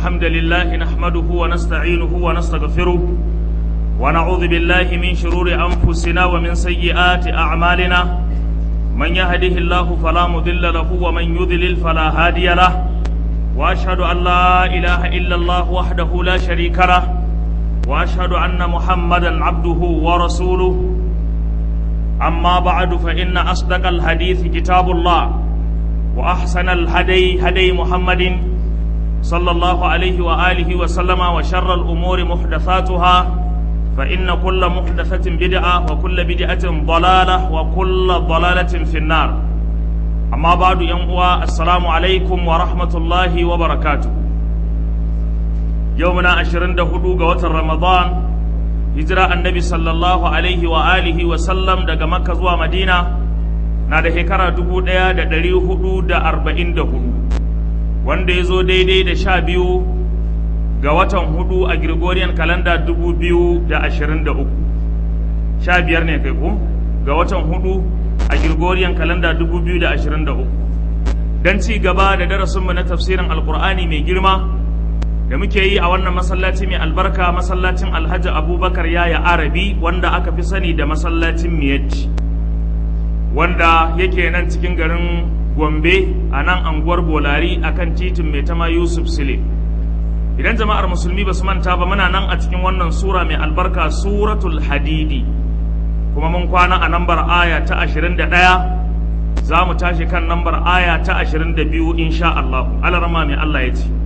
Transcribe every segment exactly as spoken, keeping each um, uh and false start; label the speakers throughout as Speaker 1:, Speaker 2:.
Speaker 1: الحمد لله نحمده ونستعينه ونستغفره ونعوذ بالله من شرور أنفسنا ومن سيئات أعمالنا من يهده الله فلا مضل له ومن يضلل فلا هادي له وأشهد أن لا إله إلا الله وحده لا شريك له وأشهد أن محمدا عبده ورسوله أما بعد فإن أصدق الحديث كتاب الله وأحسن الهدي هدي محمد صلى الله عليه وآله وسلم وشر الأمور محدثاتها فإن كل محدثة بدعة وكل بدعة ضلالة وكل ضلالة في النار أما بعد ينقوى السلام عليكم ورحمة الله وبركاته يومنا عشرين دهدوغ وتر رمضان هجرة النبي صلى الله عليه وآله وسلم دقى مكة زوى مدينة نادى هكرا دبو ديا دا دريو هدو دا أربعين دهدو wanda ya zo daidai da sha biyu ga watan hudu a Gregorian calendar dubu biyu da ashirin da uku sha biyar ne kai ko ga watan hudu a Gregorian calendar dubu biyu da ashirin da uku don ci gaba da darasinmu na tafsirin alkur'ani mai girma da muke yi a wannan masallaci mai albarka masallacin alhaji abubakar yaya arabi wanda aka fi sani da masallacin miyatti wanda yake nan cikin garin Gombe a nan anguwar Bolari a kan titin mai tama Yusuf Sile. Idan jama'ar musulmi ba su manta ba muna nan a cikin wannan sura mai albarka suratul hadidi kuma mun kwana a nambar aya ta ashirin da ɗaya za mu tashi kan nambar aya ta ashirin da biyu insha Allah. Alarama mai Allah ya ce.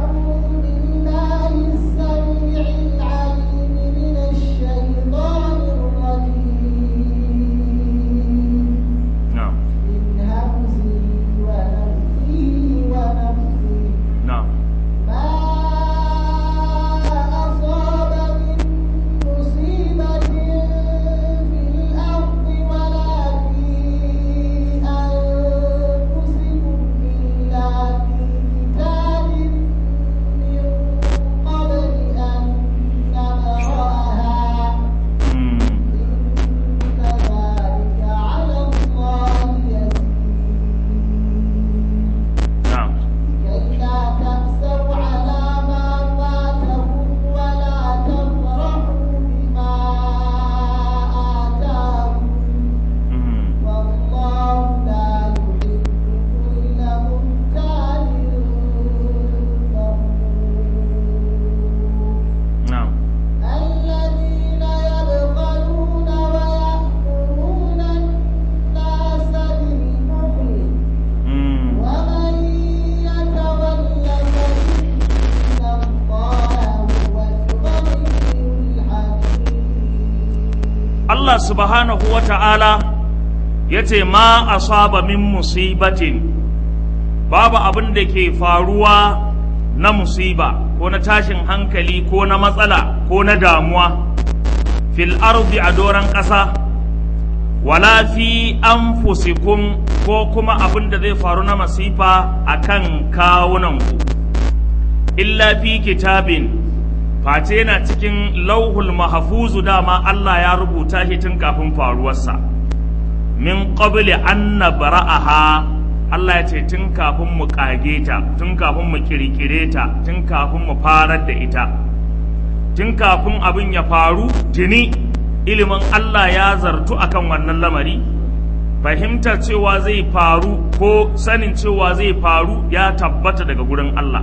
Speaker 1: Subhanahu wa ta'ala ya ce ma asaba min musibatin babu abin da ke faruwa na musiba ko na tashin hankali ko na matsala ko na damuwa fil ardi a doron ƙasa wala fi anfusikum ko kuma abin da zai faru na masifa akan kawunanku illa fi kitabin face yana cikin lauhul mahfuzu dama Allah ya rubuta shi tun kafin faruwarsa min qabli an nabra'aha Allah ya ce tun kafin mu kage ta tun kafin mu kirkire ta tun kafin mu farar da ita tun kafin abin ya faru tuni ilimin Allah ya zartu akan wannan lamari fahimtar cewa zai faru ko sanin cewa zai faru ya tabbata daga gurin Allah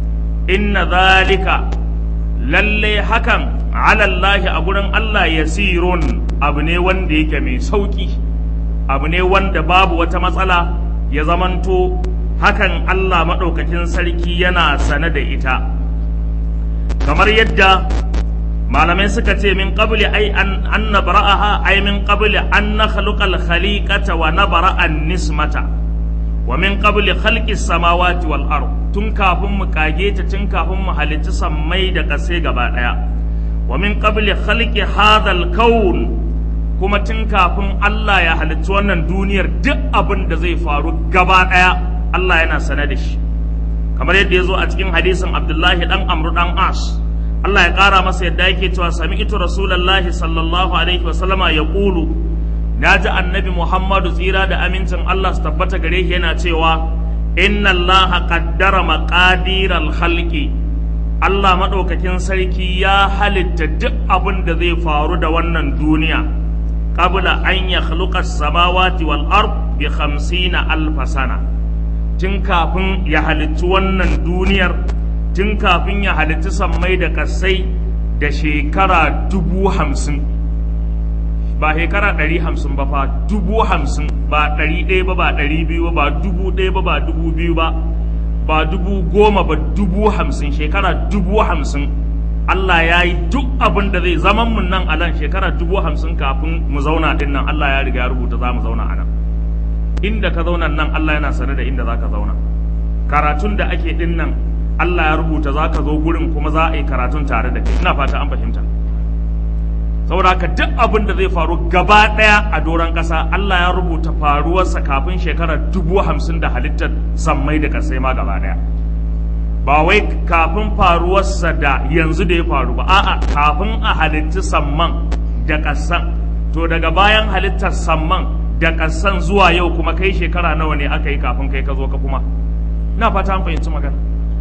Speaker 1: inna zalika lalle hakan alallahi a gurin Allah yasirun abu ne wanda yake mai sauki abu ne wanda babu wata matsala ya zamanto hakan Allah maɗaukakin sarki yana sane da ita kamar yadda malamai suka ce min qabli ay an an nabra'aha ay min qabli an nakhluqal khaliqata wa nabra'an nismata wa min qabli khalqis samawati wal ard tun kafin mu kage ta tun kafin mu halitta sammai da ƙasa gaba daya wa min qabli khalqi hadhal kawn kuma tun kafin Allah ya halitta wannan duniyar duk abin da zai faru gaba daya Allah yana sane da shi kamar yadda ya zo a cikin hadisin Abdullahi dan Amr dan As Allah ya ƙara masa yadda yake cewa sami'tu rasulullahi sallallahu alaihi wasallama yaqulu naji annabi Muhammadu tsira da amincin Allah su tabbata gare shi yana cewa inna Allah qaddara maqadiral khalqi Allah maɗaukakin sarki ya halitta duk abin da zai faru da wannan duniya qabla an yakhluqa as-samawati wal ard bi khamsina alf sana, tun kafin ya halitta wannan duniyar, tun kafin ya halitta sammai da kasai da shekara dubu hamsin, ba shekara ɗari hamsin ba fa, dubu hamsin, ba ɗari ɗaya ba, ba ɗari biyu ba, ba dubu ɗaya ba, ba dubu biyu ba, ba dubu goma ba, dubu hamsin, shekara dubu hamsin. Allah ya yi duk abin da zai zaman mun nan a nan shekara dubu hamsin kafin mu zauna din nan, Allah ya riga ya rubuta za mu zauna a nan. Inda ka zauna nan Allah yana sane da inda za ka zauna. Karatun da ake din nan Allah ya rubuta za ka zo gurin kuma za a yi karatun tare da kai. Ina fata an fahimta. Saboda haka duk abin da zai faru gaba ɗaya a doron ƙasa Allah ya rubuta faruwarsa kafin shekarar dubu hamsin da halittar sammai da ƙasai ma gaba ɗaya. Ba wai kafin faruwarsa da yanzu da ya faru ba, a'a kafin a halitti samman da ƙasan. To daga bayan halittar samman da ƙasan zuwa yau kuma kai shekara nawa ne aka yi kafin kai ka zo ka kuma? Ina fata an fahimci magana.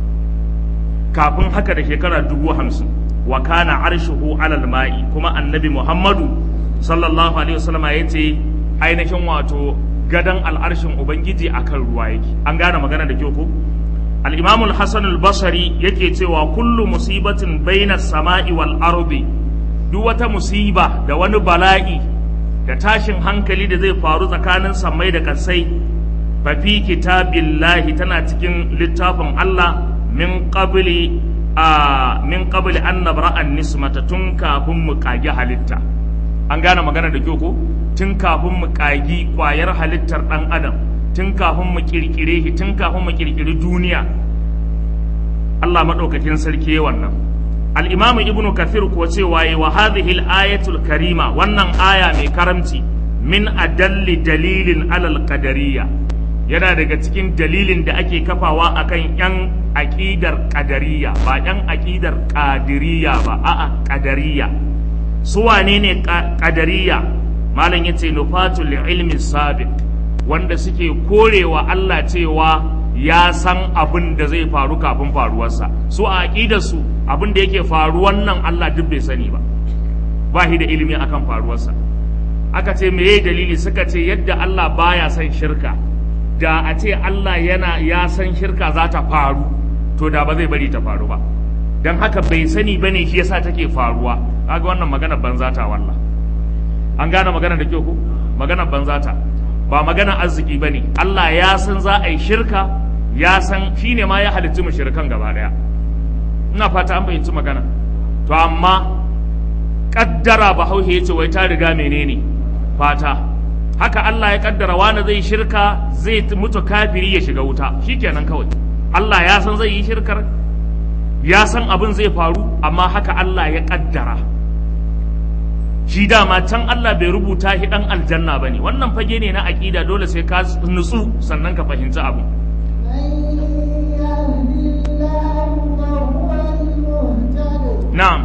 Speaker 1: Kafin haka da shekara dubu hamsin. Wa kana arshuhu alal ma'i, kuma annabi Muhammadu sallallahu alaihi wasallam ya ce ainihin wato gadan al'arshin ubangiji akan ruwa yake. An gane magana da kyau ko? Al-Imam al-Hasan al-Basri yake cewa kullu musibatin bainas sama'i wal ardi, duk wata musiba da wani bala'i da tashin hankali da zai faru tsakanin sammai da kasai, fa fi kitabillahi, tana cikin littafin Allah, min qabli a min qabli an nabra'a nismata, tun kafin mu kage halitta. An gane magana da kyau ko? Tun kafin mu kagi kwayar halittar dan adam, tun kafin mu kirkire shi, tun kafin mu kirkiri duniya, Allah madaukakin sarki wannan. Al-Imam Ibn Kathir ko cewa wa hadhihi al-ayatul karima, wannan aya mai karamci, min adalli dalilin alal qadariyya, yana daga cikin dalilin da ake kafawa akan yan aƙidar ƙadariya, ba yan aƙidar ƙadiriya ba, a'a ƙadariya. Su wane ne ƙadariya? Malam yace nufatul ilmi sabiq, wanda suke korewa Allah cewa ya san abin da zai faru kafin faruwarsa. Su a aƙidar su abin da yake faruwan nan Allah duk bai sani ba, ba shi da ilimi akan faruwarsa. Aka ce meye dalili? Suka ce yadda Allah baya son shirka, da a ce Allah yana ya san shirka za ta faru, to da ba zai bari ta faru ba. Don haka bai sani ba ne shi yasa take faruwa. Kaga wannan magana banza ta wallah. An gane magana da kyau ko? Magana banza ta. Ba magana arziki ba ne. Allah ya san za a yi shirka, ya san shi ne ma ya halitta mu shirkan gaba daya. Ina fata an fahimci magana. To amma kaddara Bahaushe ya ce wai ta riga menene? Fata. Haka Allah ya kaddara wani zai shirka, zai mutu kafiri ya shiga wuta, shikenan kawai. Allah ya san zai yi shirkar, ya san abin zai faru, amma haka Allah ya kaddara. Shi dama can Allah bai rubuta shi dan aljanna bane. Wannan fage ne na aqida, dole sai ka nutsu sannan ka fahimci abu. Na'am.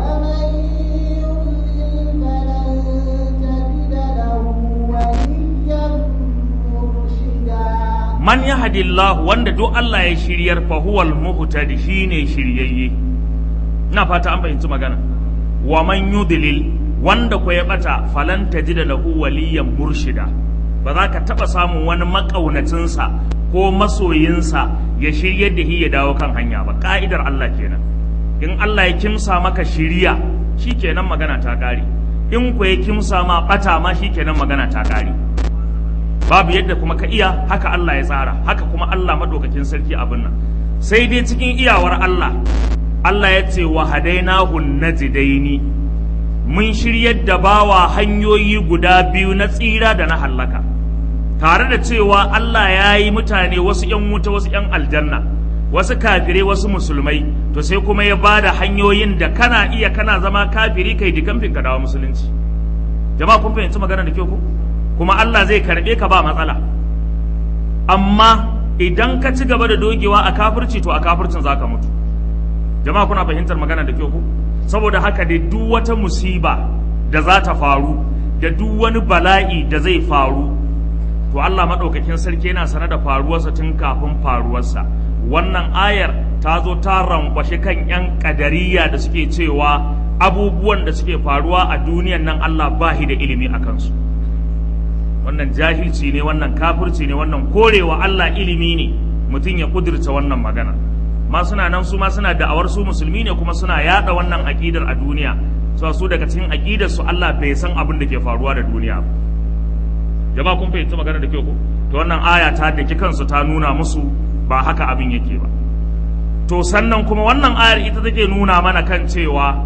Speaker 1: Man yahdillahu, wanda duk Allah ya shiryar, fa huwal muhtadi, shine shiryayye. Ina fata an fahimci magana. Wa man yudlil, wanda ko ya bata, falan tajida lahu waliyan murshida, ba za ka taba samun wani makaunacinsa ko masoyinsa ya shiryar da shi ya dawo kan hanya ba. Ka'idar Allah kenan. In Allah ya kimsa maka shiriya, shikenan magana ta kare. In ko ya kimsa ma bata ma, shikenan magana ta kare. Babu yadda kuma ka iya, haka Allah ya tsara, haka kuma Allah madaukakin sarki abin nan. Sai dai cikin iyawar Allah, Allah ya ce wa hadainahu najdaini, mun shiryar da bawa hanyoyi guda biyu na tsira da na hallaka. Tare da cewa Allah ya yi mutane wasu ‘yan wuta wasu ‘yan aljanna, wasu kafirai wasu musulmai, to sai kuma ya ba da hanyoyin da kana iya kana zama kafiri kai dikamfin ka dawo musulunci. Jama'a kun fahimci magana da kyau ko? Kuma Allah zai karɓe ka ba matsala. Amma idan ka ci gaba da dogewa a kafirci, to a kafircin za ka mutu. Jama'a kuna fahimtar magana da kyau ko? Saboda haka dai duk wata musiba da za ta faru, da duk wani bala'i da zai faru, to Allah maɗaukakin sarki yana sanar da faruwarsa tun kafin faruwarsa. Wannan ayar ta zo ta rankwashi kan 'yan ƙadariya da suke cewa abubuwan da suke faruwa a duniyan nan Allah ba shi da ilimi a kansu. Wannan jahilci ne, wannan kafirci ne, wannan korewa Allah ilimi ne mutum ya kudirce wannan magana. Ma suna nan su ma suna da'awar su musulmi ne kuma suna yada wannan aƙidar a duniya. So su daga cikin aƙidar su Allah bai san abin da ke faruwa da duniya. Jama'a kun fahimci magana da kyau ko? To wannan aya ta daki kansu ta nuna musu ba haka abin yake ba. To sannan kuma wannan ayar ita take nuna mana kan cewa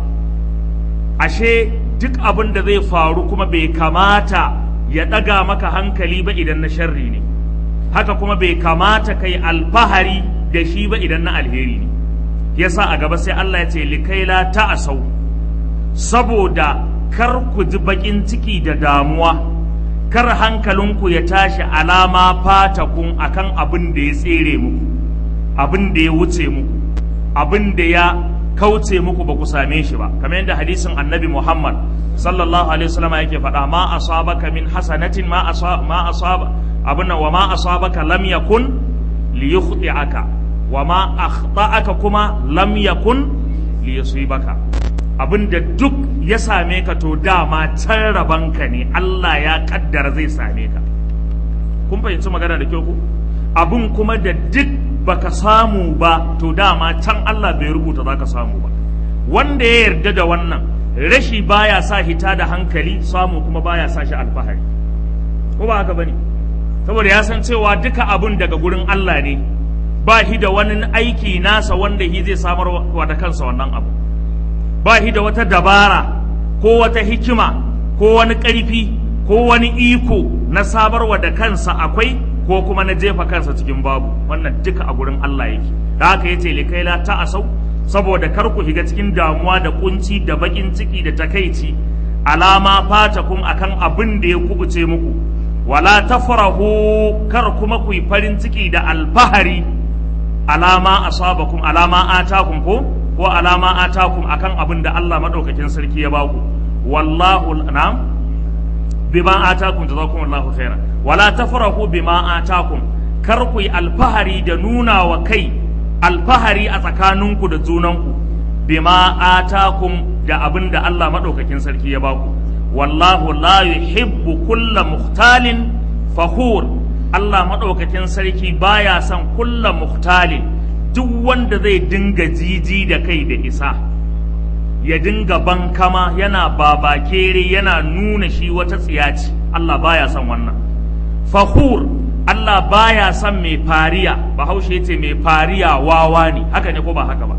Speaker 1: ashe duk abin da zai faru kuma bai kamata ya ɗaga maka hankali ba idan na sharri ne, haka kuma bai kamata kai alfahari da shi ba idan na alheri ne. Yasa a gaba sai Allah ya ce likaila ta'asau, saboda kar ku ji bakin ciki da damuwa, kar hankalinku ya tashi alama fatakun akan abin da ya tsere muku, abin da ya wuce muku, abin da ya kauce muku ba ku same shi ba, kamar yadda hadisin annabi Muhammad sallallahu alaihi wasallam yake faɗa, ma asabaka min hasanatin ma asaba ma asaba abinna wa ma asabaka lam yakun liyukhti'aka wa ma akhta'aka kuma lam yakun liyusibaka. Abinda duk ya same ka to dama can rabanka ne, Allah ya kaddara zai same ka. Kun fahimci magana da kyau ku? Abin kuma da duk baka samu ba to dama can Allah bai rubuta zaka samu ba. Wanda ya yarda da wannan, rashi baya sa hita da hankali, samu kuma baya sa shi alfahari. Ko ba haka bane? Saboda ya san cewa duka abun daga gurin Allah ne, ba shi da wani aiki nasa wanda shi zai samar wa da kansa wannan abu. Ba shi da wata dabara ko wata hikima ko wani ƙarfi ko wani iko na sabarwa da kansa akwai ko kuma na jefa kansa cikin babu. Wannan duka a gurin Allah yake. Da haka yace likaila ta'asau, saboda kar ku shiga cikin damuwa da kunci da bakin ciki da takaici, alama fatakum akan abin da ya kubuce muku, wala tafrahu, kar kuma ku yi farin ciki da alfahari, alama asabakum, alama atakum ko ko alama atakum akan abin da Allah madaukakin sarki ya baku. Wallahu na'am bima atakum jazakumullahu khairan. Wala tafrahu bima atakum, kar ku yi alfahari da nuna wa kai alfahari a tsakaninku da junanku, bima atakum da abin da Allah madaukakin sarki ya baku. Wallahu la yuhibbu kulla mukhtalin fakhur, Allah madaukakin sarki baya son kulla mukhtalin, duk wanda zai dinga jiji da kai da isa, ya dinga bankama yana babakere yana nuna shi wata tsiyaci, Allah baya son wannan. Fakhur, Allah baya son mai fariya. Bahaushe yace mai fariya wawa ne, haka ne ko ba haka ba?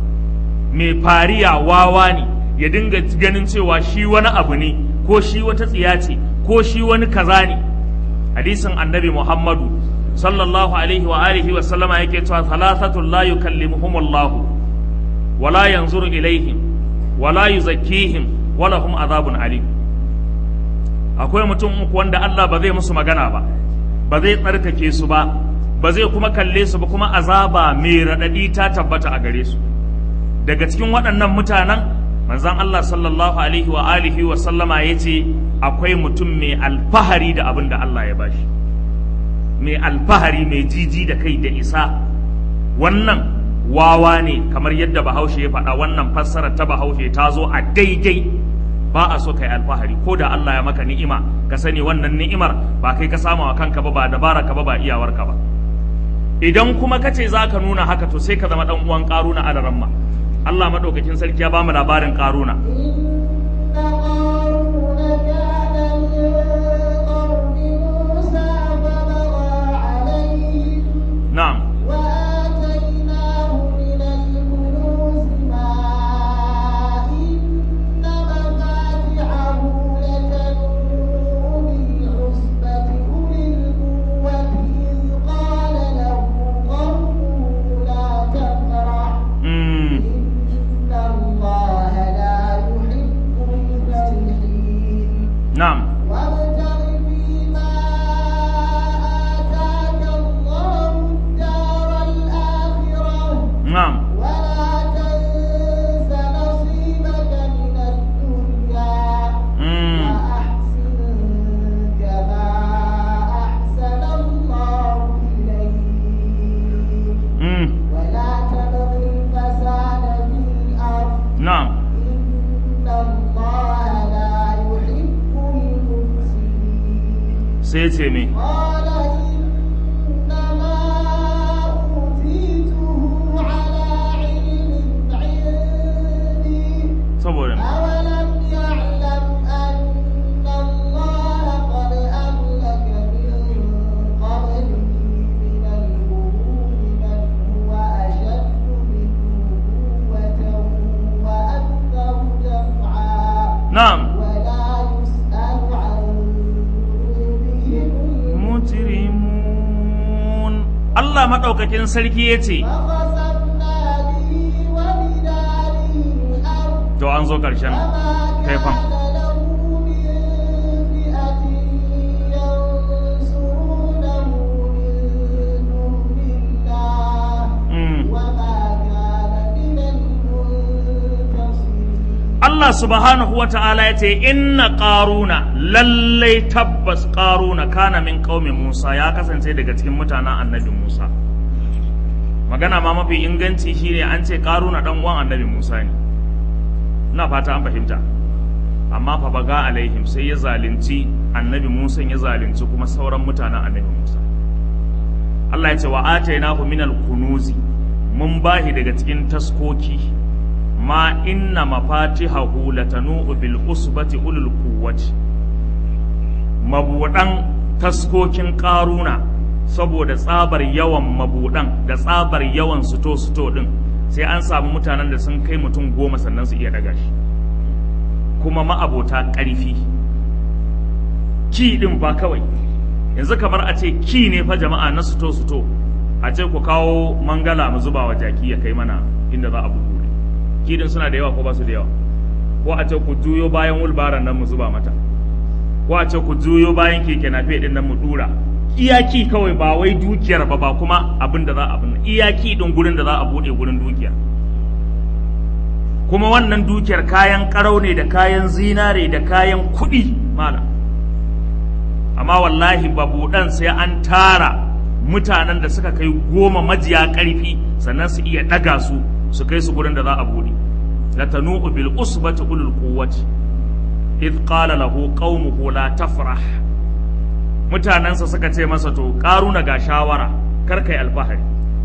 Speaker 1: Mai fariya wawa ne, ya dinga ganin cewa shi wani abu ne, ko shi wata tsiya ce, ko shi wani kaza ne. Hadisin annabi Muhammadu sallallahu alaihi wa alihi wa sallama yake cewa thalathatul la yukallimuhumullahu wa la yanzuru ilaihim wa la yuzakkihim wa lahum adhabun alim. Akwai mutum uku wanda Allah ba zai musu magana ba, ba zai tsarkake su ba, ba zai kuma kalle su ba, kuma azaba mai raɗaɗi ta tabbata a gare su. Daga cikin waɗannan mutanen manzon Allah sallallahu alaihi wa alihi wa sallama yace akwai mutum mai alfahari da abin da Allah ya bashi, mai alfahari, mai jiji da kai da isa. Wannan wawa ne, kamar yadda Bahaushe ya faɗa. Wannan fassara ta Bahaushe ta zo a daidai. Ba a so kai alfahari, ko da Allah ya maka ni'ima ka sani wannan ni'imar ba kai ka samu wa kanka ba, ba dabara ka ba, ba iyawarka ba. Idan kuma kace zaka nuna haka, to sai ka zama dan uwan Karuna alaramma. Allah madaukakin sarki ya bamu labarin Karuna. Na'am.
Speaker 2: إن الله لا يحب
Speaker 1: na'am
Speaker 2: inna allaha la yuhibbul mufsidin
Speaker 1: sai ce me
Speaker 2: qala innama utituhu ala ilmin indi
Speaker 1: saboda
Speaker 2: awalam ya'lam anna allaha qad ahlaka min qablihi min al-quruni man huwa ashaddu minhu quwwatan wa aktharu jam'a
Speaker 1: na'am
Speaker 2: ولا يسأل عن ذنوبهم
Speaker 1: mujrimun Allah madaukakin sarki yace
Speaker 2: فخسفنا به وبداره الأرض
Speaker 1: to an zo karshen
Speaker 2: فما
Speaker 1: kaifan
Speaker 2: كان له من فئة ينصرونه من دون الله
Speaker 1: mm.
Speaker 2: وما كان من المنتصرين
Speaker 1: Allah subhanahu wa ta'ala ya ce, Inna ƙaruna, lallai tabbas ƙaruna kana min ƙaumin Musa ya kasance daga cikin mutanen annabi Musa. Magana ma mafi inganci shi ne an ce ƙaruna ɗan uwan annabi Musa ne. Ina fata an fahimta. Amma fa baga alaihim sai ya zalunci annabi Musa ya zalunci kuma sauran mutanen annabi Musa. Allah ya ce wa atainahu minal kunuzi mun bahi daga cikin taskoki ma inna mafatihahu latanu bil usbati ulul quwwati mabudan taskokin karuna saboda tsabar yawan mabudan da tsabar yawan suto suto din sai an samu mutanen da sun kai mutum goma sannan su iya daga shi kuma ma'abota ƙarfi ki din ba kawai yanzu kamar a ce ki ne fa jama'a na suto suto a ce ku kawo mangala mu zuba wa jaki ya kai mana inda za a bugu kidin suna da yawa ko ba su da yawa ko a ce ku juyo bayan wulbaran nan mu zuba mata ko a ce ku juyo bayan keke nafe din nan mu dura iyaki kawai ba wai dukiyar ba ba kuma abin da za a abin iyaki din gurin da za a bude gurin dukiya kuma wannan dukiyar kayan karau ne da kayan zinare da kayan kuɗi malam amma wallahi babuɗan sai an tara mutanen da suka kai goma majiya ƙarfi sannan su iya ɗaga su su kai su gurin da za a buɗe la tanu'u bil usbati ulul quwwati id qala lahu qaumuhu la tafrah mutanansa suka ce masa to karuna ga shawara kar kai alfahari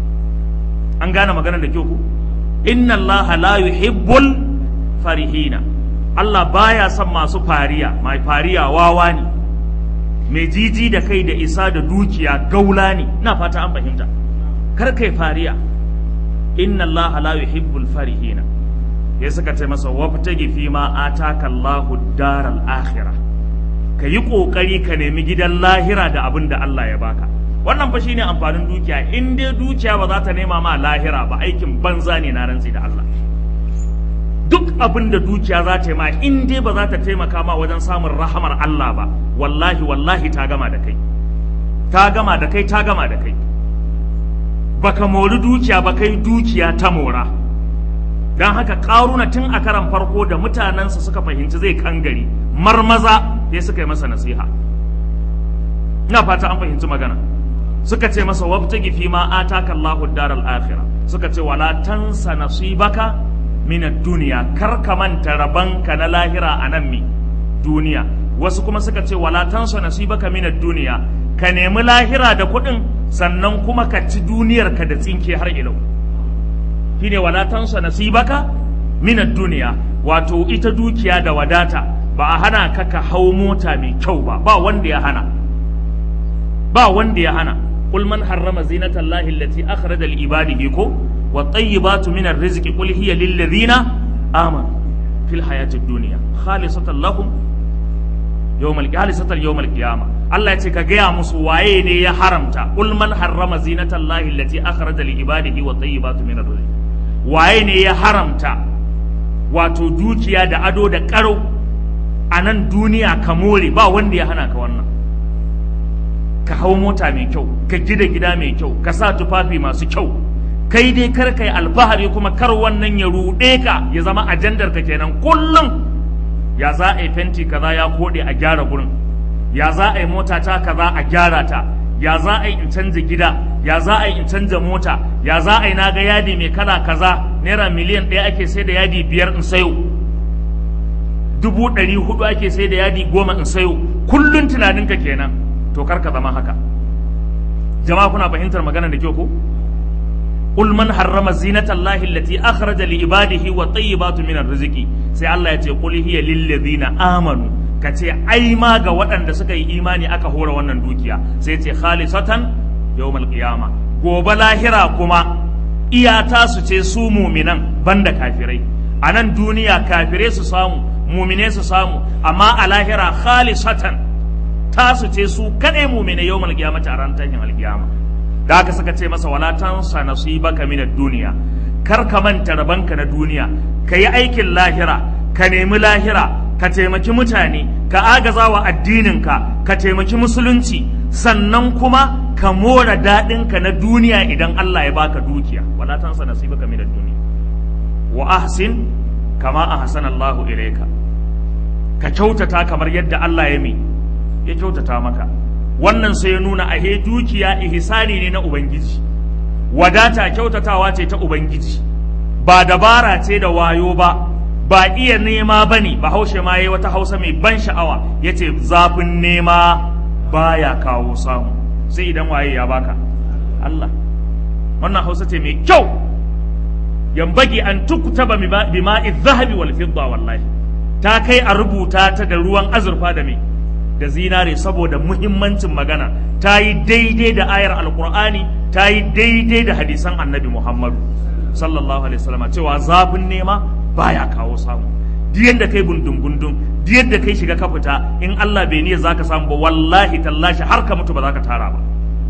Speaker 1: an gane maganar da kyau ku inna allaha la yuhibbul farihina Allah baya son masu fariya mai fariya wawa ne mai jiji da kai da isa da dukiya gaula ne ina fata an fahimta kar kai fariya inna Allah la yuhibbul farihina ya suka ce masa wabtagi fi ma ataka Allahu daral akhirah ka yi kokari ka nemi gidan lahira da abin da Allah ya baka wannan fa shine amfanin dukiya in dai dukiya ba za ta nema ma lahira ba aikin banza ne na rantsi da Allah duk abin da dukiya za ta yi ma in dai ba za ta taimaka ma wajen samun rahamar Allah ba wallahi wallahi ta gama da kai ta gama da kai ta gama da kai baka mori dukiya ba kai dukiya ta mora don haka karuna tun a karan farko da mutanensa suka fahimci zai kangare marmaza ya suka yi masa nasiha ina fata an fahimci magana suka ce masa wabtagi fi ma ataka Allahu daral akhirah suka ce wala tansa nasibaka min ad-dunya kar ka manta rabanka na lahira anan mi duniya wasu kuma suka ce wala tansa nasibaka min ad-dunya ka nemi lahira da kuɗin sannan kuma ka ci duniyar ka da tsinke har ilau shine wala tansa nasibaka min ad-dunya wato ita dukiya da wadata ba a hana ka ka hau mota mai kyau ba ba wanda ya hana ba wanda ya hana qul man harrama zinata allahi allati akhraja li ibadihi ko wa tayyibatu min ar-rizqi qul hiya lil ladina amanu fil hayati ad-dunya khalisatan lahum yawmal khalisatan yawmal qiyamah Allah ya ce ka gaya musu waye ne ya haramta qul man harrama zinata allahi allati akhraja li ibadihi wa tayyibatu min ar-rizqi waye ne ya haramta wato dukiya da ado da karo a nan duniya ka more ba wanda ya hana ka wannan ka hau mota mai kyau ka gida gida mai kyau ka sa tufafi masu kyau kai dai kar kai alfahari kuma kar wannan ya ruɗe ka ya zama ajandar ka kenan kullum ya za a yi fenti kaza ya kode a gyara gurin ya za a yi mota ta kaza a gyara ta ya za a yi in canza gida ya za a yi in canza mota ya za a yi na ga yadi mai kala kaza naira miliyan ɗaya ake sai da yadi biyar in sayo, dubu ɗari hudu ake sai da yadi goma in sayo, kullun tunaninka kenan, to kar ka zama haka. Jama'a kuna fahimtar magana da kyau ko? Qul man harrama zinata Allahi allati akhraja li ibadihi wa tayyibatu min arziki, sai Allah ya ce qul hiya lil ladina amanu, ka ce ai ma ga waɗanda suka yi imani aka hora wannan dukiya, sai ce khalisatan yawmal qiyama, gobe lahira kuma iyata su ce su muminan banda kafirai. A nan duniya kafirai su samu, mumine su samu, amma a lahira khalisatan ta su ce su kadai mumine yawmal qiyamati a ran tashin alqiyama. Da haka suka ce masa wala tansa nasibaka min ad-dunya, kar ka manta rabanka na duniya, ka yi aikin lahira, ka nemi lahira, ka taimaki mutane, ka agaza wa addininka, ka taimaki musulunci, sannan kuma ka mora daɗinka na duniya idan Allah ya baka dukiya. Wala tansa nasibaka min ad-dunya wa ahsin kama ahsana Allahu ilayka, ka kyautata kamar yadda Allah ya mi ya kyautata maka. Wannan sai ya nuna ahe dukiya ihsani ne na Ubangiji, wadata kyautatawa ce ta Ubangiji, ba dabara ce da wayo ba, ba iya nema ba ne. Bahaushe ma yayi wata Hausa mai ban sha'awa, ya ce zafin nema baya kawo samu, sai idan waye ya baka Allah. Wannan Hausa ce mai kyau, yambagi an tuktaba bima'i zahabi wal fidda, wallahi ta kai a rubuta ta da ruwan azurfa da mai da zinare, saboda muhimmancin magana. Ta yi daidai da ayar alkur'ani, ta yi daidai da hadisan annabi Muhammadu sallallahu alaihi wasallam, cewa zafin nema baya kawo samu. Duk yadda kai gundun gundun, duk yadda kai shiga ka fita, in Allah bai niyya zaka samu ba, wallahi tallashi har ka mutu ba za ka tara ba.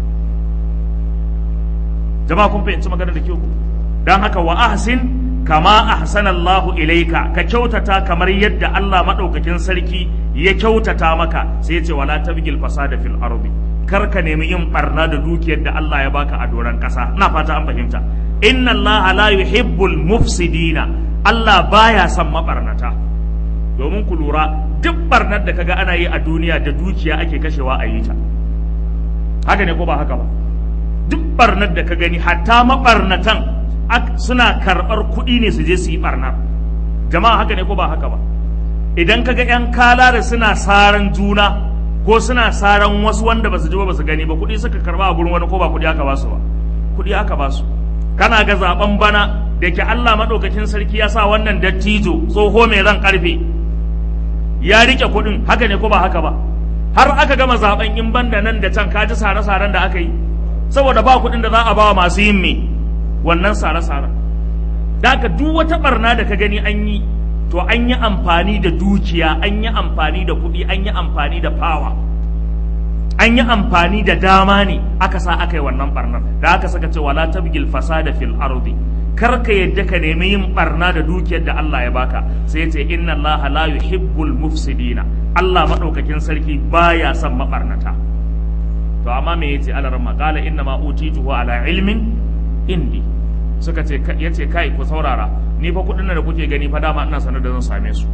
Speaker 1: Jama'a kun fahimci magana da kyau? Dan haka wa ahsin kama ahsana Allahu ilaika, ka kyautata kamar yadda Allah madaukakin sarki ya kyautata maka. Sai ya ce wala tabgil fasada fil ardi, kar ka nemi yin barna da dukiyar da Allah ya baka a doran kasa. Ina fata an fahimta. Inna Allah la yuhibbul mufsidina, Allah baya son mabarnata. Domin ku lura, duk barnar da kaga ana yi a duniya da dukiya ake kashewa a yi ta. Haka ne ko ba haka ba? Duk barnar da ka gani, hatta mabarnatan suna karɓar kuɗi ne su je su yi ɓarnar. Jama'a haka ne ko ba haka ba? Idan kaga ƴan kalare suna saran juna ko suna saran wasu wanda basu ji ba basu gani ba, kuɗi suka karɓa a gurin wani ko ba kuɗi aka basu ba? Kuɗi aka basu. Kana ga zaben bana da ke Allah maɗaukakin sarki ya sa wannan dattijo tsoho mai ran ƙarfe ya rike kuɗin, haka ne ko ba haka ba? Har aka gama zaben in banda nan da can, ka ji sare-saren da aka yi, saboda ba kuɗin da za a bawa masu yin me wannan sare-saren. Da ka duk wata barna da ka gani an yi, to an yi amfani da dukiya, an yi amfani da kuɗi, an yi amfani da fawa, an yi amfani da dama ne aka sa aka yi wannan barnar. Da aka saka ce wala tabgil fasada fil ardi, kar ka yadda ka nemi yin barna da dukiyar da Allah ya baka. Sai ce inna Allah la yuhibbul mufsidina, Allah madaukakin sarki baya son mabarnata. To amma me yace alaramma qala inna ma utituhu ala ilmin indi, suka ce yace kai ku saurara, ni fa kudin da kuke gani fa dama ina sanar da zan same su.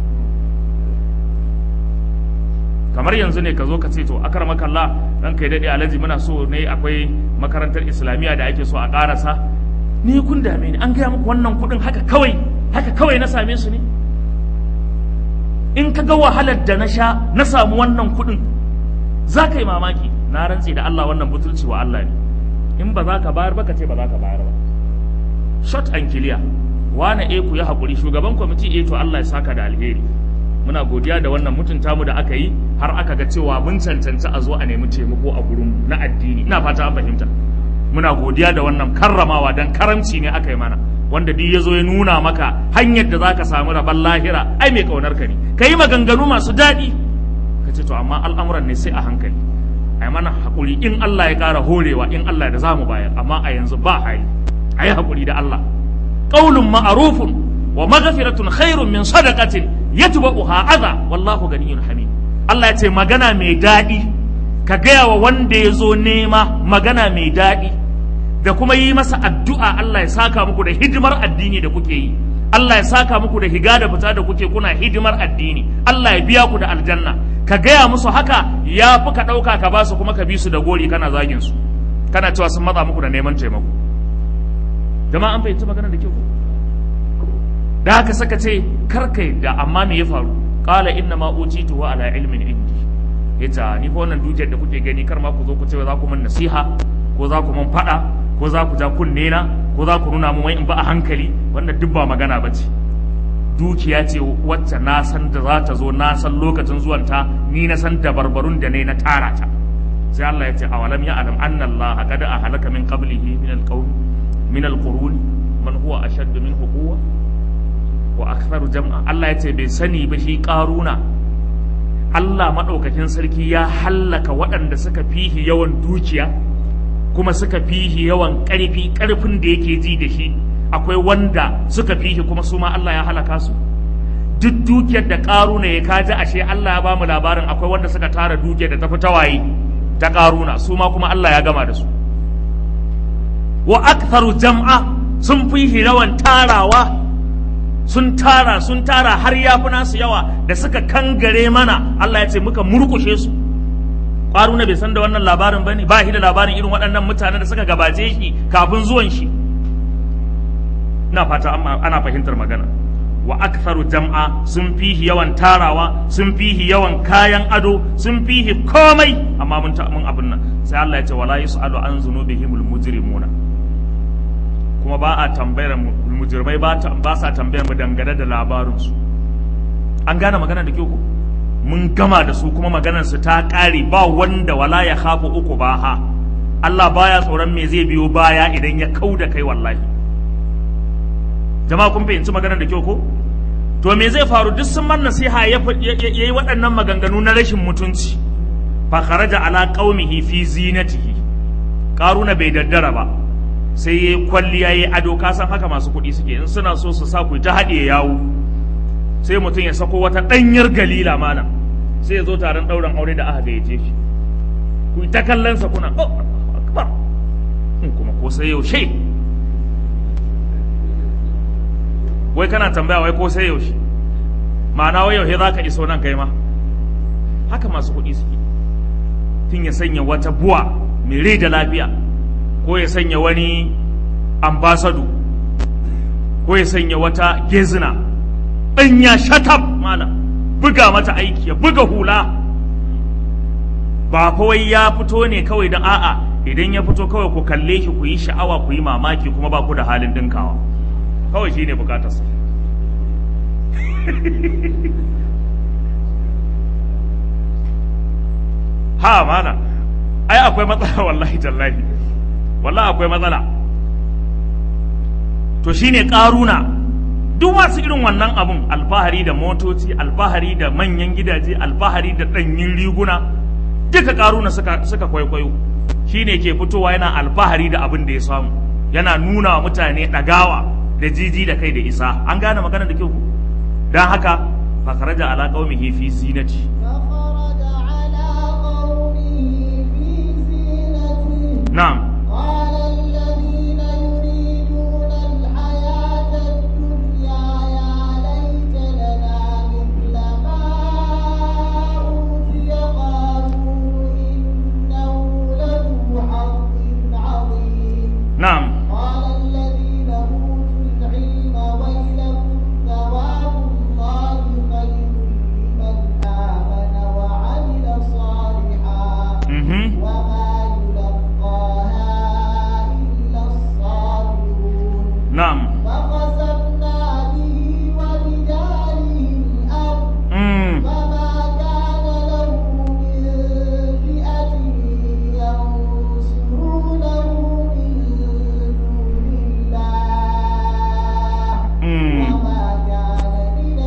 Speaker 1: Kamar yanzu ne ka zo ka ce to akarmakalla dan kai dade alaji muna so ne akwai makarantar islamiyya da ake so a karasa, ni kun dame ni, an gaya muku wannan kudin haka kawai haka kawai na same su ne? In ka ga wahalar da na sha na samu wannan kudin, za ka yi mamaki. Na rantse da Allah wannan butulci wa Allah ne. In ba za ka bayar ba ka ce ba za ka bayar ba. Short and clear. Wane e ku ya haƙuri, shugaban kwamiti e to Allah ya saka da alheri. Muna godiya da wannan mutunta mu da aka yi, har aka ga cewa mun cancanci a zo a nemi taimako a gurin na addini. Ina fata an fahimta. Muna godiya da wannan karramawa, dan karamci ne aka yi mana, wanda duk ya zo ya nuna maka hanyar da za ka samu rabon lahira, ai mai kaunar ka ne. Ka yi maganganu masu daɗi, ka ce to amma al'amuran ne sai a hankali. Ai mana haƙuri, in Allah ya ƙara horewa, in Allah da za mu bayar, amma a yanzu ba hali. Ai haƙuri da Allah. Qaulun ma'rufun wa maghfiratun khairun min sadaqatin yatba'uha adha wallahu ganiyyun hamid. Allah ya ce magana mai daɗi, ka gaya wa wanda ya zo nema magana mai daɗi, da kuma yi masa addu'a Allah ya saka muku da hidimar addini da kuke yi, Allah ya saka muku da higa da fita da kuke kuna hidimar addini, Allah ya biya ku da aljanna. Ka gaya musu haka ya fi ka ɗauka ka ba su kuma ka bi su da gori kana zagin su, kana cewa sun matsa muku da neman taimako. Jama'a an fahimci magana da kyau. da haka saka ce karka yadda, amma me ya faru? Qala inna ma utitu ala ilmin indi. Yace ni fa wannan dukiyar da kuke gani kar ma ku zo ku ce za ku min nasiha ko za ku min fada ko za ku ja kunne na ko za ku nuna min wai in ba a hankali, wannan duk ba magana bace. Dukiya ce wacce na san da za ta zo, na san lokacin zuwanta, ni na san dabarbarun da ne na tara ta. Sai Allah ya ce awalam ya alam anna Allah qad ahlaka min qablihi min alqawm min alqurun man huwa ashaddu minhu quwwa wa aktharu jam'a. Allah ya ce bai sani ba shi Qaruna, Allah madaukakin sarki ya hallaka waɗanda suka fihi yawan dukiya kuma suka fihi yawan ƙarfi, ƙarfin da yake ji da shi akwai wanda suka fihi kuma su ma Allah ya halaka su. Duk dukiyar da Qaruna ya kaji ashe Allah ya bamu labarin akwai wanda suka tara dukiyar da tafi tawaye ta Qaruna, su ma kuma Allah ya gama da su. Wa aktharu jam'a, sun fihi yawan tarawa, sun tara sun tara har yafi nasu yawa, da suka kangare mana Allah ya ce muka murkushe su. Qaruna bai san da wannan labarin bane, ba shi da labarin irin waɗannan mutanen da suka gabace shi kafin zuwan shi. Ina fata ana fahimtar magana. Wa aktharu jam'a, sun fihi yawan tarawa, sun fihi yawan kayan ado, sun fihi komai, amma mun ta mun abin nan. Sai Allah ya ce wala yusalu an zunubihimul mujrimuna. Kuma ba a tambayar mujrimai ba ta ba sa tambayar mu dangane da labarin su. An gane magana da kyau ko? Mun gama da su kuma maganar su ta kare, ba wanda wala ya khafu uku baha. Allah baya tsoron me zai biyo baya idan ya kauda kai wallahi. Jama'a kun fahimci maganar da kyau ko? To me zai faru? Duk sun man nasiha ya yi waɗannan maganganu na rashin mutunci. Fa kharaja ala qaumihi fi zinatihi. Qaruna bai daddara ba. Sai yayi kwalliya yayi ado, ka san haka masu kuɗi suke, in suna so su sa ku ta haɗe yawo. Sai mutum ya sako wata ɗanyar galila mana. Sai ya zo taron ɗaurin aure da aka gayyace shi. Ku ta kallon sa kuna, oh akbar. In kuma ko sai yaushe. Wai kana tambaya wai ko sai yaushe, ma'ana wai yaushe za ka iso nan kai ma. Haka masu kuɗi suke. Tun ya sanya wata buwa mai rai da lafiya, ko ya sanya wani ambasado, ko ya sanya wata gezina ɗanya shatab mana, buga mata aiki, ya buga hula. Ba fa wai ya fito ne kawai da a'a, idan ya fito kawai ku kalle shi ku yi sha'awa ku yi mamaki kuma ba ku da halin dinkawa. Kawai shi ne bukatarsa. Ha mana, ai akwai matsala wallahi tallahi, wallahi akwai matsala. To shi ne Qaruna, duk masu irin wannan abun, alfahari da motoci, alfahari da manyan gidaje, alfahari da ɗanyin riguna, duka Qaruna suka, suka kwaikwayo. Shi ne ke fitowa yana alfahari da abin da ya samu, yana nuna wa mutane ɗagawa da jiji da kai da isa. An gane magana da kyau ku? Dan haka fa kharaja ala qaumihi fi zinati. Na'am. Na'am. نعم
Speaker 2: فخسفنا به وبداره الأرض فما كان له من فئة ينصرونه من دون الله وما كان من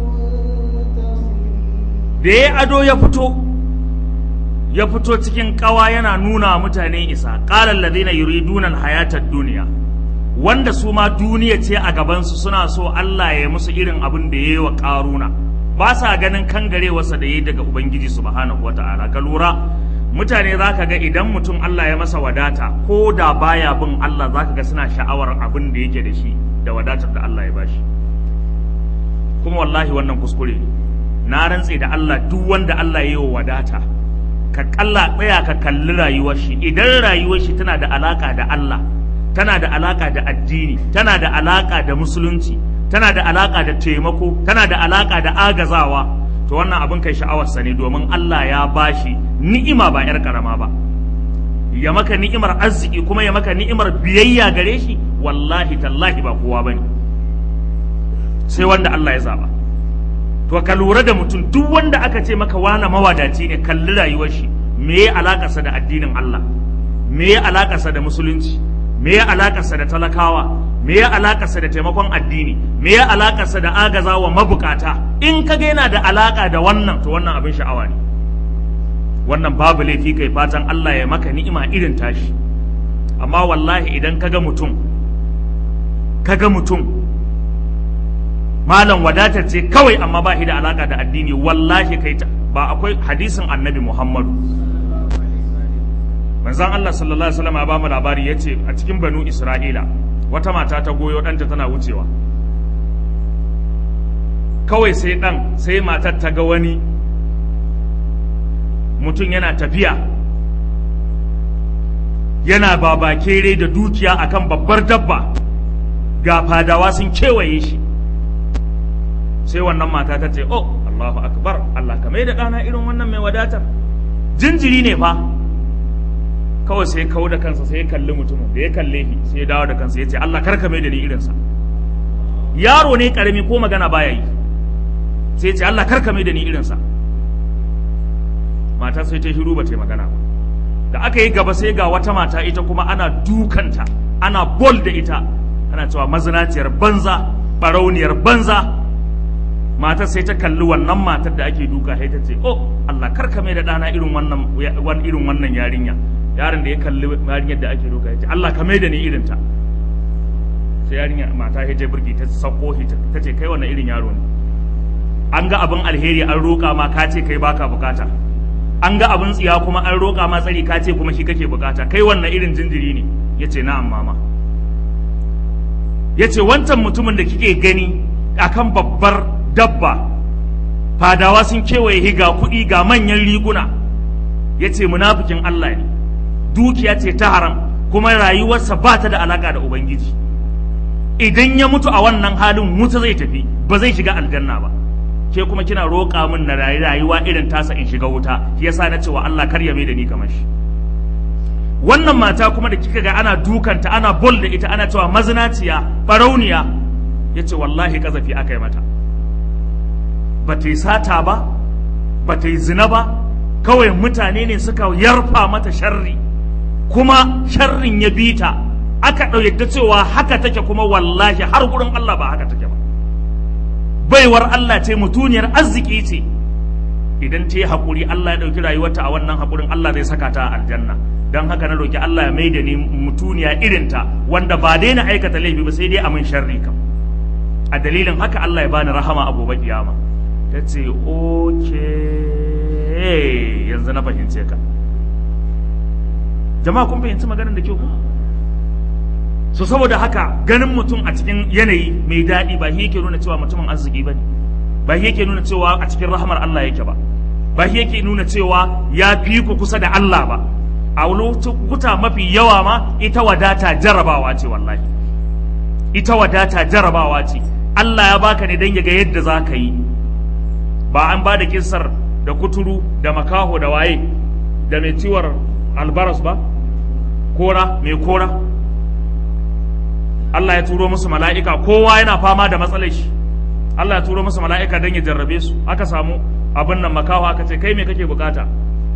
Speaker 2: المنتصرين.
Speaker 1: da ya ado ya fito ya fito cikin kawa yana nuna mutane isa, qala alladhina yuriduna alhayata ad-dunya, wanda su ma duniya ce a gabansu suna so Allah ya yi musu irin abin da ya yi wa Qaruna, ba sa ganin kangarewarsa da ya yi daga Ubangiji subhanahu wa ta'ala. Ka lura mutane za ka ga idan mutum Allah ya masa wadata, ko da baya bin Allah za ka ga suna sha'awar abin da yake da shi da wadatar da Allah ya bashi. Kuma wallahi wannan kuskure ne. Na rantse da Allah, duk wanda Allah ya yi wa wadata, ka kalla tsaya ka kalli rayuwar shi, idan rayuwar shi tana da alaka da Allah, tana da alaka da addini, tana da alaka da musulunci, tana da alaka da taimako, tana da alaka da agazawa, to wannan abin kai sha'awarsa ne, domin Allah ya bashi ni'ima ba yar karama ba. Ya maka ni'imar arziki kuma ya maka ni'imar biyayya gare shi, wallahi tallahi ba kowa bane, sai wanda Allah ya zaba. To ka lura da mutum, duk wanda aka ce maka wana mawadaci ne, kalli rayuwar shi, me ya alakarsa da addinin Allah, me ya alakarsa da musulunci, me ya alakarsa da talakawa, me ya alakarsa da taimakon addini, me ya alakarsa da agazawa mabukata. In ka ga yana da alaka da wannan, to wannan abin sha'awa ne, wannan babu laifi kai fatan Allah ya maka ni'ima irin tashi. Amma wallahi idan kaga mutum kaga mutum malam wadatar ce kawai amma ba shi da alaka da addini, wallahi kai ta ba. Akwai hadisin annabi Muhammadu, manzon Allah sallallahu alaihi wasallam ya ba mu labari, yace a cikin banu Isra'ila wata mata ta goyo ɗanta tana wucewa, kawai sai ɗan sai matar ta ga wani mutum yana tafiya yana babakere da dukiya akan babbar dabba, ga fadawa sun kewaye shi. Sai wannan mata ta ce, oh Allahu akbar, Allah ka mai da ɗana irin wannan mai wadatar, jinjiri ne fa. Kawai sai kawo da kansa, sai ya kalli mutumin, da ya kalle shi sai ya dawo da kansa, ya ce Allah kar ka mai da ni irinsa. Yaro ne karami ko magana baya yi, sai ya ce Allah kar ka mai da ni irinsa. Mata sai ta shiru ba ta yi magana ba. Da aka yi gaba sai ga wata mata, ita kuma ana dukanta, ana bol da ita, ana cewa mazinaciyar banza, barauniyar banza. Matar sai ta kalli wannan matar da ake duka, sai ta ce, oh Allah kar ka mai da ɗana irin wannan irin wannan yarinya. Yaron da ya kalli yarinyar da ake duka, ya ce Allah ka mai da ni irin ta. Sai yarinya mata ya je burgi ta sauko shi, ta ce kai wannan irin yaro ne, an ga abin alheri an roƙa ma ka ce kai baka bukata, an ga abin tsiya kuma an roƙa ma tsari ka ce kuma shi kake bukata, kai wannan irin jinjiri ne. Ya ce na'am mama. Ya ce wancan mutumin da kike gani akan babbar dabba, fadawa sun kewaye ga kuɗi ga manyan riguna, ya ce munafikin Allah ne, dukiya ce ta haram, kuma rayuwarsa ba ta da alaka da Ubangiji. Idan ya mutu a wannan halin wuta zai tafi, ba zai shiga aljanna ba. Ke kuma kina roƙa min na rayuwa irin tasa in shiga wuta, yasa na cewa Allah kar ya mai da ni kamar shi. Wannan mata kuma da kika ga ana dukanta, ana bol da ita, ana cewa mazinaciya, barauniya, ya ce wallahi kazafi aka yi mata. Ba ta yi sata ba, ba ta yi zina ba, kawai mutane ne suka yarfa mata sharri, kuma sharrin ya bi ta, aka ɗauki cewa haka take, kuma wallahi har gurin Allah ba haka take ba. Baiwar Allah ce, mutuniyar arziki ce, idan ta yi haƙuri Allah ya ɗauki rayuwarta a wannan haƙurin, Allah zai saka ta a aljanna. Don haka na roƙi Allah ya mai da ni mutuniya irinta, wanda ba dai na aikata laifi ba sai dai a min sharri kam. A dalilin haka Allah ya bani rahama a gobe kiyama. Ta ce oke, yanzu na fahimce ka. Jama'a kun fahimci maganar da kyau ku? So saboda haka ganin mutum a cikin yanayi mai daɗi ba shi yake nuna cewa mutumin arziki ba ne, ba shi yake nuna cewa a cikin rahamar Allah yake ba, ba shi yake nuna cewa ya fi ku kusa da Allah ba. A lokuta mafi yawa ma ita wadata jarabawa ce, wallahi ita wadata jarabawa ce. Allah ya baka ne don ya ga yadda za ka yi. Ba an ba da kissar da kuturu da makaho da waye da mai ciwar albaras ba, kora mai kora, Allah ya turo musu mala'ika, kowa yana fama da matsalar shi, Allah ya turo musu mala'ika don ya jarrabe su. Aka samu abin nan makaho, aka ce kai me kake bukata?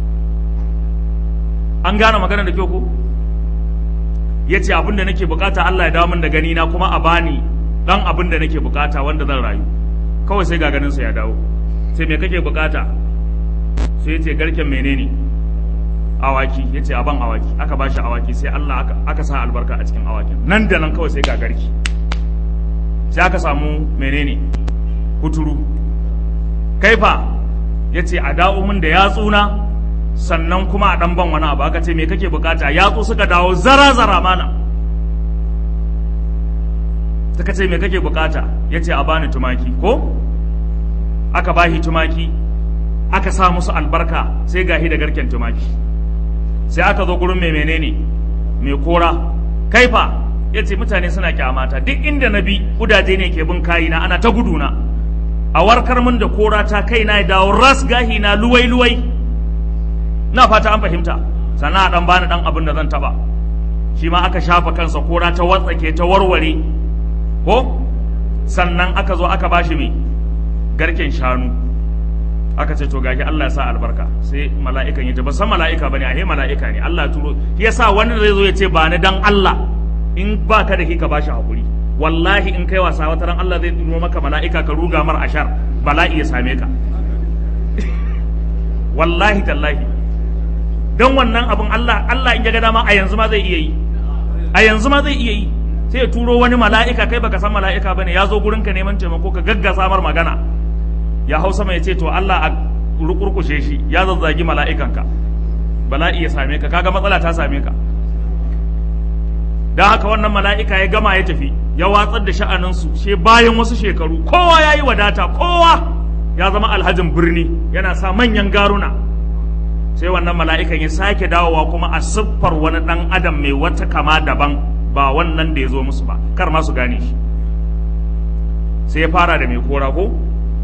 Speaker 1: An gane maganar da kyau ko? Ya ce abin da nake bukata Allah ya dawo min da gani na, kuma a bani dan abin da nake bukata wanda zan rayu. Kawai sai ga ganinsa ya dawo. Sai me kake bukata? Sai ya ce garken menene? Awaki. Ya ce a ban awaki. Aka ba shi awaki, sai Allah aka, aka sa albarka a cikin awakin. Nan da nan kawai sai ga garki. Sai aka samu menene? Kuturu. Kaifa? Ya ce a dawo min da yatsuna, sannan kuma a ɗan ban wani abu. Aka ce me kake bukata? Yatsu suka dawo zara-zara mana. Suka ce me kake bukata? Ya ce a bani tumaki. Ko? Aka bashi tumaki, aka sa musu albarka, sai gahi da garken tumaki. Sai aka zo gurin mai menene? Mai kora. Kaifa? ya ce mutane suna kyamata duk inda na bi kudaje ne ke bin kayina ana ta guduna a warkar min da kora ta kaina ya dawo ras gahi na luwai luwai na fata an fahimta sannan a dan bani dan abin da zan taba shi ma aka shafa kansa kora ta watsake ta warware ko sannan aka zo aka bashi mai garken shanu aka ce to gashi Allah ya sa albarka sai mala'ikan ya ce ba san mala'ika bane a he mala'ika ne Allah ya turo shi yasa wanda zai zo ya ce ba ni dan Allah in ba ka da shi ka bashi hakuri wallahi in kai wasa wata ran Allah zai turo maka mala'ika ka ruga mar ashar bala'i ya same ka wallahi tallahi dan wannan abun Allah Allah in ya ga dama a yanzu ma zai iya yi a yanzu ma zai iya yi sai ya turo wani mala'ika kai baka san mala'ika bane ya zo gurin ka neman taimako ka gaggasa mar magana ya hausa mai ce to Allah a rukurkushe shi ya zazzagi mala'ikanka bala'i ya same ka kaga matsala ta same ka dan haka wannan mala'ika ya gama ya tafi ya watsar da sha'anin su sai bayan wasu shekaru kowa yayi wadata kowa ya zama alhajin birni yana sa manyan garuna sai wannan mala'ikan ya sake dawowa kuma a siffar wani dan adam mai wata kama daban ba wannan da ya zo musu ba kar ma su gane shi sai ya fara da mai kora ko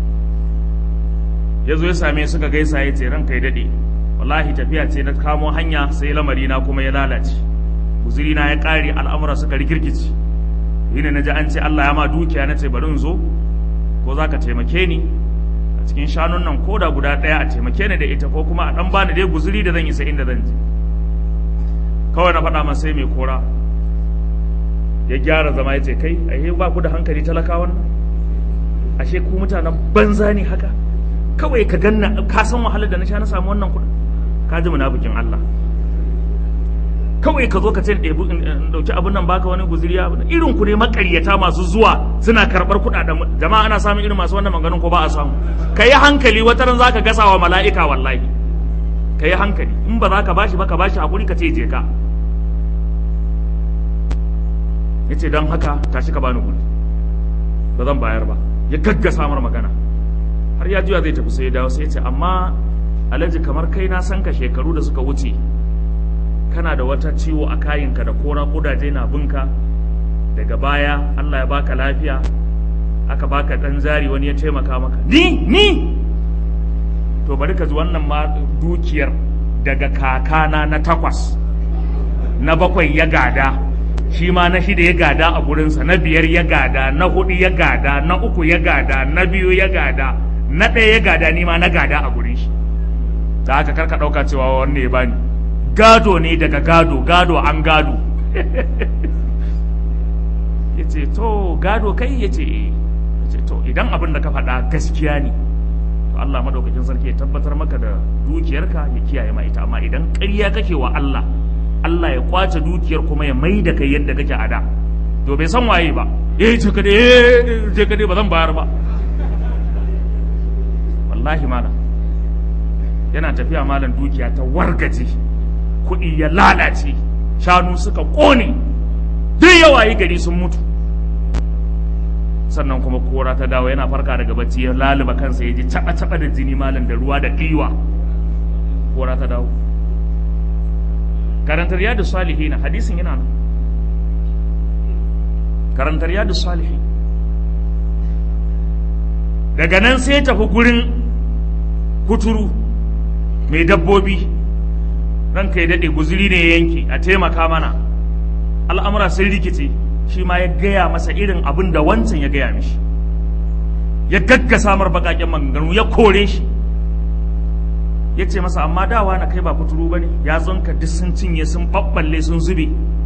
Speaker 1: ya zo ya same suka gaisa ya ce ranka ya daɗe wallahi tafiya ce na kamo hanya sai lamari na kuma ya lalace guzuri na ya ƙare al'amura suka rikirkici yi ne na ji an ce Allah ya ma dukiya na ce bari in zo ko za ka taimake ni a cikin shanun nan ko da guda ɗaya a taimake ni da ita ko kuma a ɗan bani dai guzuri da zan isa inda zan je kawai na faɗa masa sai mai kora ya gyara zama ya ce kai a ba ku da hankali talakawan nan ashe ku mutanen banza ne haka kawai ka ganna ka san wahalar da na sha na samu wannan kuɗin ka ji munafikin Allah kawai ka zo ka ce in ɗauki abin nan baka wani guzuriya irin ku ne makaryata masu zuwa suna karɓar kuɗaɗen jama'a ana samun irin masu wannan maganin ko ba a samu ka yi hankali wata ran za ka gasa wa mala'ika wallahi ka yi hankali in ba za ka bashi ba ka bashi hakuri ka ce je ka ya ce don haka tashi ka bani kuɗi ba zan bayar ba ya gaggasa mar magana har ya juya zai tafi sai ya dawo sai ya ce amma alhaji kamar kai na san ka shekaru da suka wuce kana da wata ciwo a kayinka da kora kudaje na binka daga baya Allah ya baka lafiya aka baka dan zari wani ya taimaka maka ni ni to bari ka ji wannan ma dukiyar daga kakana na takwas na bakwai ya gada shi ma na shida ya gada a gurinsa na biyar ya gada na hudu ya gada na uku ya gada na biyu ya gada na ɗaya ya gada ni ma na gada a gurin shi da haka karka ɗauka cewa wanne ya bani gado ne daga gado gado an gado ya ce to gado kai ya ce ya ce to idan abin da ka faɗa gaskiya ne to Allah madaukakin sarki ya tabbatar maka da dukiyarka ya kiyaye ma ita amma idan ƙarya kake wa Allah Allah ya kwace dukiyar kuma ya mai da kai yadda kake a da to bai san waye ba eh ce ka dai je ka dai ba zan bayar ba wallahi malam yana tafiya malam dukiya ta wargaje kuɗi ya lalace shanu suka ƙone duk yawaye gari sun mutu sannan kuma kora ta dawo yana farka daga bacci ya laluba kansa ya ji caɓa-caɓa da jini malam da ruwa da ɗiwa kora ta dawo karantar yadu salihi na hadisin yana nan karantar yadu salihi daga nan sai tafi gurin kuturu mai dabbobi ranka ya daɗe guzuri ne ya yanke a taimaka mana al'amura sun rikice shi ma ya gaya masa irin abin da wancan ya gaya mishi ya gaggasa mar baƙaƙen maganganu ya kore shi ya ce masa amma dawa na kai ba kuturu ba ne ya zonka duk sun cinye sun ɓaɓɓalle sun zube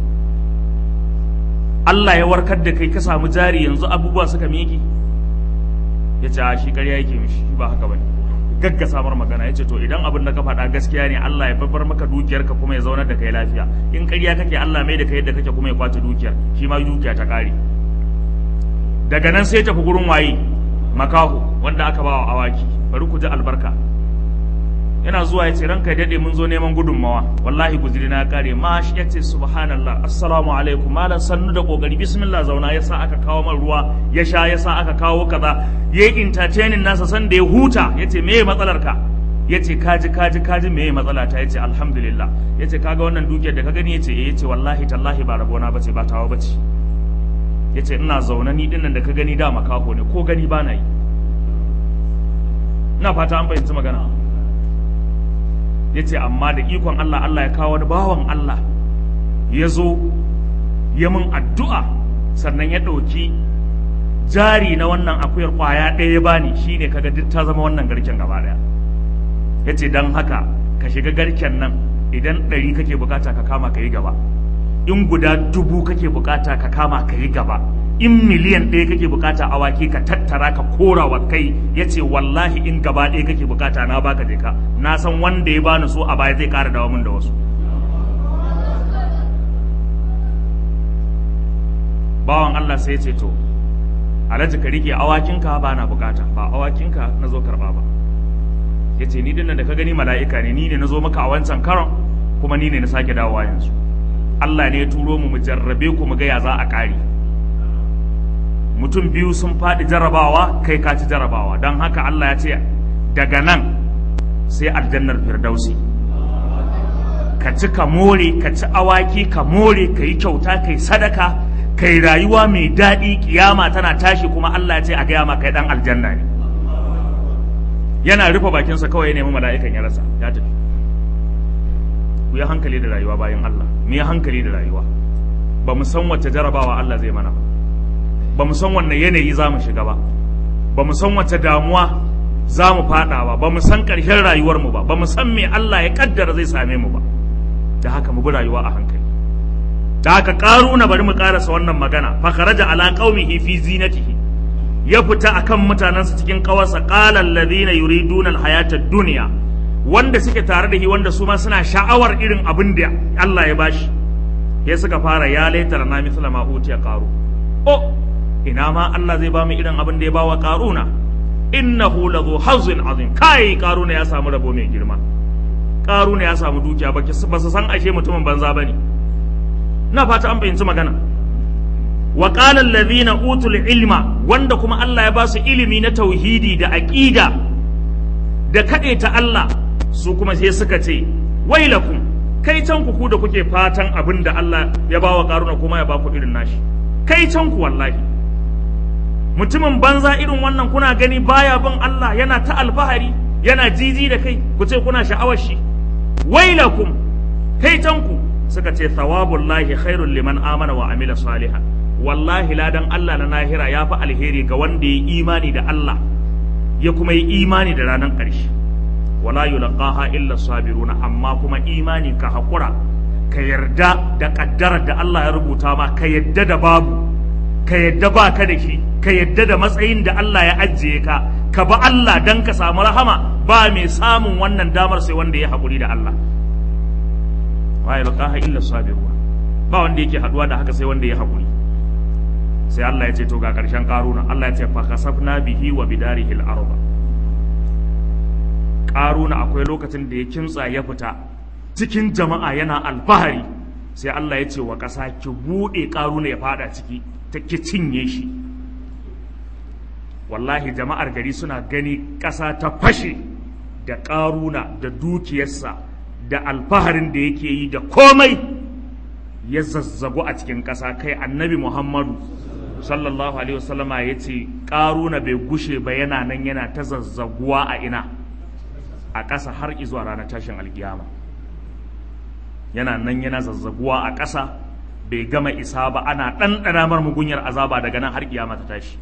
Speaker 1: Allah ya warkar da kai ka samu jari yanzu abubuwa suka miƙe ya ce a shi ƙarya yake mishi ba haka ba ne gaggasa mar magana ya ce to idan abin da ka faɗa gaskiya ne Allah ya babbar maka dukiyarka kuma ya zaunar da kai lafiya in ƙarya kake Allah mai da kai yadda kake kuma ya kwace dukiyar shi ma dukiya ta ƙare daga nan sai tafi gurin waye makaho wanda aka ba wa awaki bari ku ji albarka yana zuwa ya ce ranka ya daɗe mun zo neman gudunmawa wallahi guzuri na ƙare ma shi ya ce subhanallah assalamu alaikum malam sannu da ƙoƙari bismillah zauna ya sa aka kawo man ruwa ya sha ya sa aka kawo kaza ya yi entertaining nasa san da ya huta ya ce me matsalar ka yace kaji kaji kaji meye matsala ta yace alhamdulillah yace kaga wannan dukiyar da ka gani yace eh yace wallahi tallahi ba rabona bace ba tawa bace yace ina zaune ni dinnan da ka gani da makaho ne ko gani ba na yi ina fata an fahimci magana yace amma da ikon Allah Allah ya kawo wani bawan Allah ya zo ya mun addu'a sannan ya ɗauki jari na wannan akuyar ƙwaya ɗaya ya bani shine kaga duk ta zama wannan garken gaba ɗaya yace dan haka ka shiga garken nan idan ɗari kake bukata ka kama ka yi gaba in guda dubu kake bukata ka kama ka yi gaba in miliyan ɗaya kake bukata awaki ka tattara ka kora wa kai yace wallahi in gaba ɗaya kake bukata na baka je ka na san wanda ya bani so a baya zai ƙara dawo min da wasu bawan Allah sai ya ce to alhaji ka rike awakinka ba na bukata ba awakinka na zo karba ba ya ce ni dinnan da ka gani mala'ika ne ni ne na zo maka a wancan karon kuma ni ne na sake dawowa yanzu Allah ne ya turo mu mu jarrabe ku mu ga ya za a kare mutum biyu sun faɗi jarrabawa kai ka ci jarrabawa don haka Allah ya ce daga nan sai aljannar firdausi ka ci ka more ka ci awaki ka more ka yi kyauta ka yi sadaka kai rayuwa mai daɗi kiyama tana tashi kuma Allah ya ce a gaya ma kai dan aljanna ne yana rufe bakinsa kawai ya nemi mala'ikan ya rasa ya tafi ku yi hankali da rayuwa bayan Allah mu yi hankali da rayuwa ba mu san wacce jarabawa Allah zai mana ba ba mu san wanne yanayi za mu shiga ba ba mu san wacce damuwa za mu faɗa ba ba mu san ƙarshen rayuwarmu ba ba mu san me Allah ya kaddara zai same mu ba da haka mu bi rayuwa a hankali da haka ƙaruna bari mu ƙarasa wannan magana fa kharaja ala qaumihi fi zinatihi ya fita akan mutanansa cikin ƙawarsa qala alladhina yuriduna alhayata ad-dunya wanda suke tare da shi wanda su ma suna sha'awar irin abin da Allah ya bashi ya suka fara ya laita lana mithla ma utiya qaru oh ina ma Allah zai ba mu irin abin da ya bawa qaruna innahu ladhu hazzin azim kai qaruna ya samu rabo mai girma qaruna ya samu dukiya ba su san ashe mutumin banza bane na fata an fahimci magana wa qala alladhina utul ilma wanda kuma Allah ya ba su ilimi na tauhidi da aqida da kadaita Allah su kuma sai suka ce wailakum kai can ku ku da kuke fatan abin da Allah ya ba wa karuna kuma ya ba ku irin nashi kai can ku wallahi mutumin banza irin wannan kuna gani baya bin Allah yana ta alfahari yana jiji da kai ku ce kuna sha'awar shi wailakum kai can ku suka ce thawabullahi khairul liman amana wa amila salihan wallahi ladan Allah na lahira ya fi alheri ga wanda ya imani da Allah ya kuma yi imani da ranar ƙarshe wala yulqaha illa sabiruna amma kuma imani ka hakura ka yarda da kaddarar da Allah ya rubuta ma ka yadda da babu ka yadda ba ka da shi ka yadda da matsayin da Allah ya ajiye ka ka ba Allah dan ka samu rahama ba mai samun wannan damar sai wanda ya haƙuri da Allah wa yulqaha illa sabiruna ba wanda yake haduwa da haka sai wanda ya haƙuri sai Allah ya ce to ga ƙarshen ƙaruna Allah ya ce fa kasafna bihi wa bidarihi al-arba ƙaruna akwai lokacin da ya kimtsa ya fita cikin jama'a yana alfahari sai Allah ya ce wa ƙasa ki buɗe ƙaruna ya fada ciki ta ki cinye shi wallahi jama'ar gari suna gani ƙasa ta fashe da ƙaruna da dukiyarsa da alfaharin da yake yi da komai ya zazzagu a cikin ƙasa kai annabi Muhammadu sallallahu alaihi wasallama ya ce ƙaruna bai gushe ba yana nan yana ta zazzaguwa a ina a ƙasa har izuwa ranar tashin alkiyama yana nan yana zazzaguwa a ƙasa bai gama isa ba ana ɗanɗana mar mugunyar azaba daga nan har kiyama ta tashi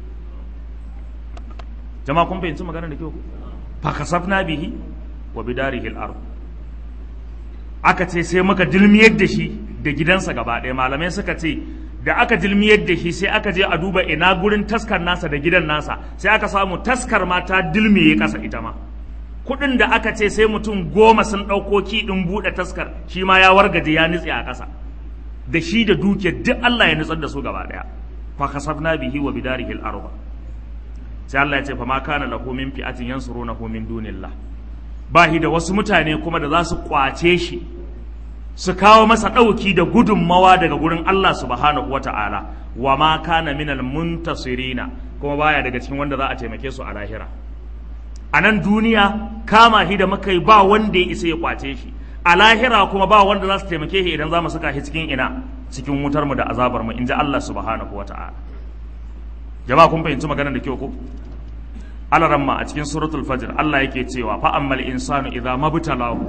Speaker 1: jama'a kun fahimci magana da kyau fa kasafna bihi wa bidarihi al-ard aka ce sai muka dilmiyar da shi da gidansa gaba ɗaya malamai suka ce da aka dilmiyar da shi sai aka je a duba ina gurin taskar nasa da gidan nasa sai aka samu taskar ma ta dilmiye ƙasa ita ma kuɗin da aka ce sai mutum goma sun ɗauko kiɗin buɗe taskar shi ma ya wargaje ya nutse a ƙasa da shi da dukiyar duk Allah ya nutsar da su gaba ɗaya fa kasafna bihi wa bidarihi al-ardh sai Allah ya ce fa ma kana lahu min fi'atin yansurunahu min dunillah bahi da wasu mutane kuma da za su kwace shi su kawo masa ɗauki da gudunmawa daga gurin Allah subhanahu wata'ala wa ma kana minal muntasirina kuma baya daga cikin wanda za a taimake su a lahira a nan duniya kama shi da muka yi ba wanda ya isa ya kwace shi, a lahira kuma ba wanda za su taimake shi idan za mu saka shi cikin ina cikin wutar mu da azabar mu, in ji Allah subhanahu wa ta'ala. Jama'a kun fahimci maganar da kyau ko? Alaramma a cikin suratul fajr Allah yake cewa fa ammal insanu idza mabtalahu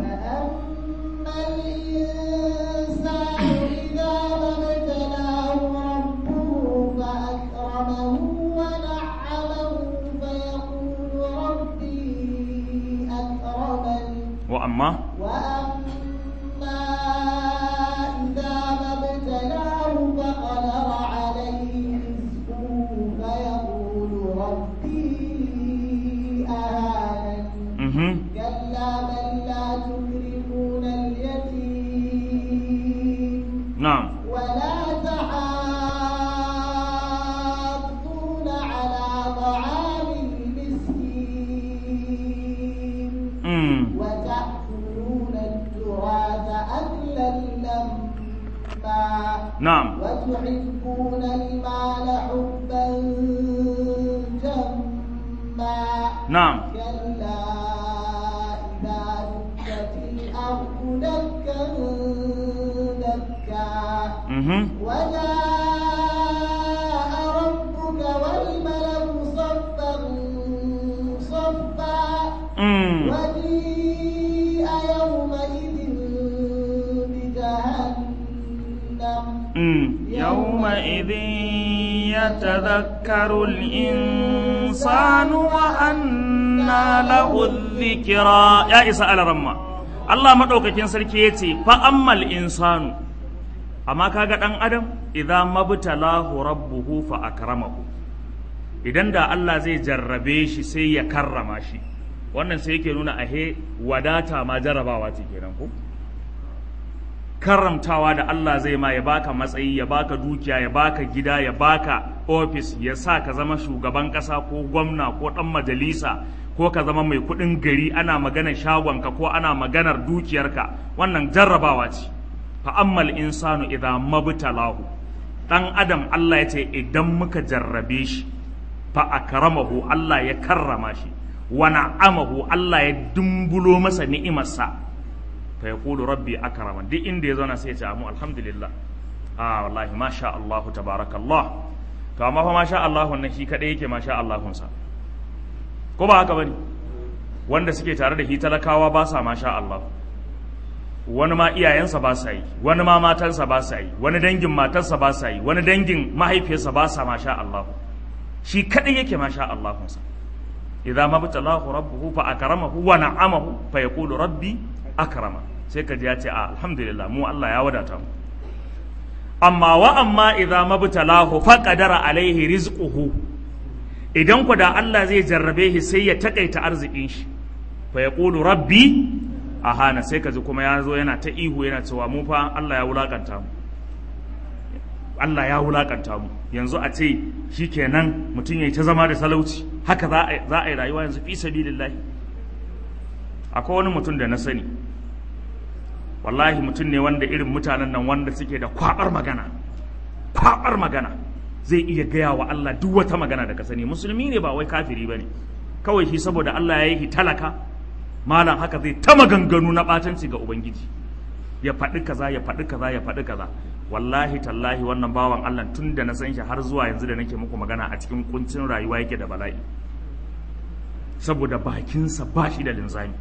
Speaker 1: wa amma
Speaker 2: كلا بل لا تكرمون اليتيم
Speaker 1: نعم
Speaker 2: ولا تحاضون على طعام المسكين وتأكلون التراث أكلا لما
Speaker 1: نعم
Speaker 2: وتحبون المال حبا جما
Speaker 1: نعم
Speaker 2: كلا دكا دكا وجاء ربك والملك صفا صفا وجيء يومئذ بجهنم
Speaker 1: يومئذ يتذكر الإنسان وأنى له الذكرى يا إساء الرمى Allah maɗaukakin sarki ya ce fa'ammal insanu, amma kaga ɗan adam idan mabtalahu rabbuhu fa akramahu, idan da Allah zai jarrabe shi sai ya karrama shi, wannan sai yake nuna ahe wadata ma jarrabawa ce kenan ko? Karramtawa da Allah zai ma ya baka matsayi, ya baka dukiya, ya baka gida, ya baka ofis, ya sa ka zama shugaban ƙasa ko gwamna ko ɗan majalisa ko ka zama mai kuɗin gari, ana maganar shagonka ko ana maganar dukiyarka, wannan jarrabawa ce. fa ammal insanu idza mabtalahu, dan adam Allah ya ce idan muka jarrabe shi fa akramahu, Allah ya karrama shi, wa na'amahu, Allah ya dumbulo masa ni'imarsa, fa yaqulu rabbi akraman, duk inda ya zauna sai ya ce mu alhamdulillah, ah wallahi masha Allah tabarakallah. To amma fa masha Allah wannan shi kadai yake masha Allahun sa, ko ba haka bane? Wanda suke tare da shi talakawa ba sa masha Allah, wani ma iyayensa ba sa yi, wani ma matansa ba sa yi, wani dangin matarsa ba sa yi, wani dangin mahaifiyarsa ba sa masha Allah, shi kadai yake masha Allahun sa. idza mabtalahu rabbuhu fa akramahu wa na'amahu fa yaqulu rabbi akrama, sai ka ji ya ce a alhamdulillah mu Allah ya wadata mu. Amma wa amma idza mabtalahu fa qadara alaihi rizquhu, idan ku da Allah zai jarrabe shi sai ya takaita arzikin shi, fa yaqulu rabbi ahana, sai ka ji kuma ya zo yana ta ihu yana cewa mu fa Allah ya wulakanta mu, Allah ya wulakanta mu. Yanzu a ce shikenan mutum yayi ta zama da talauci, haka za a za a yi rayuwa yanzu fi sabilillahi. Akwai wani mutum da na sani, wallahi mutum ne wanda irin mutanen nan wanda suke da kwabar magana, kwabar magana, zai iya gaya wa Allah duk wata magana da ka sani. Musulmi ne ba wai kafiri bane, kawai shi saboda Allah ya yi talaka malam haka zai ta maganganu na batanci ga ubangiji, ya faɗi kaza ya faɗi kaza ya faɗi kaza. Wallahi tallahi wannan bawan Allah tun da na san shi har zuwa yanzu da nake muku magana a cikin kuncin rayuwa yake da bala'i, saboda bakinsa ba shi da linzami.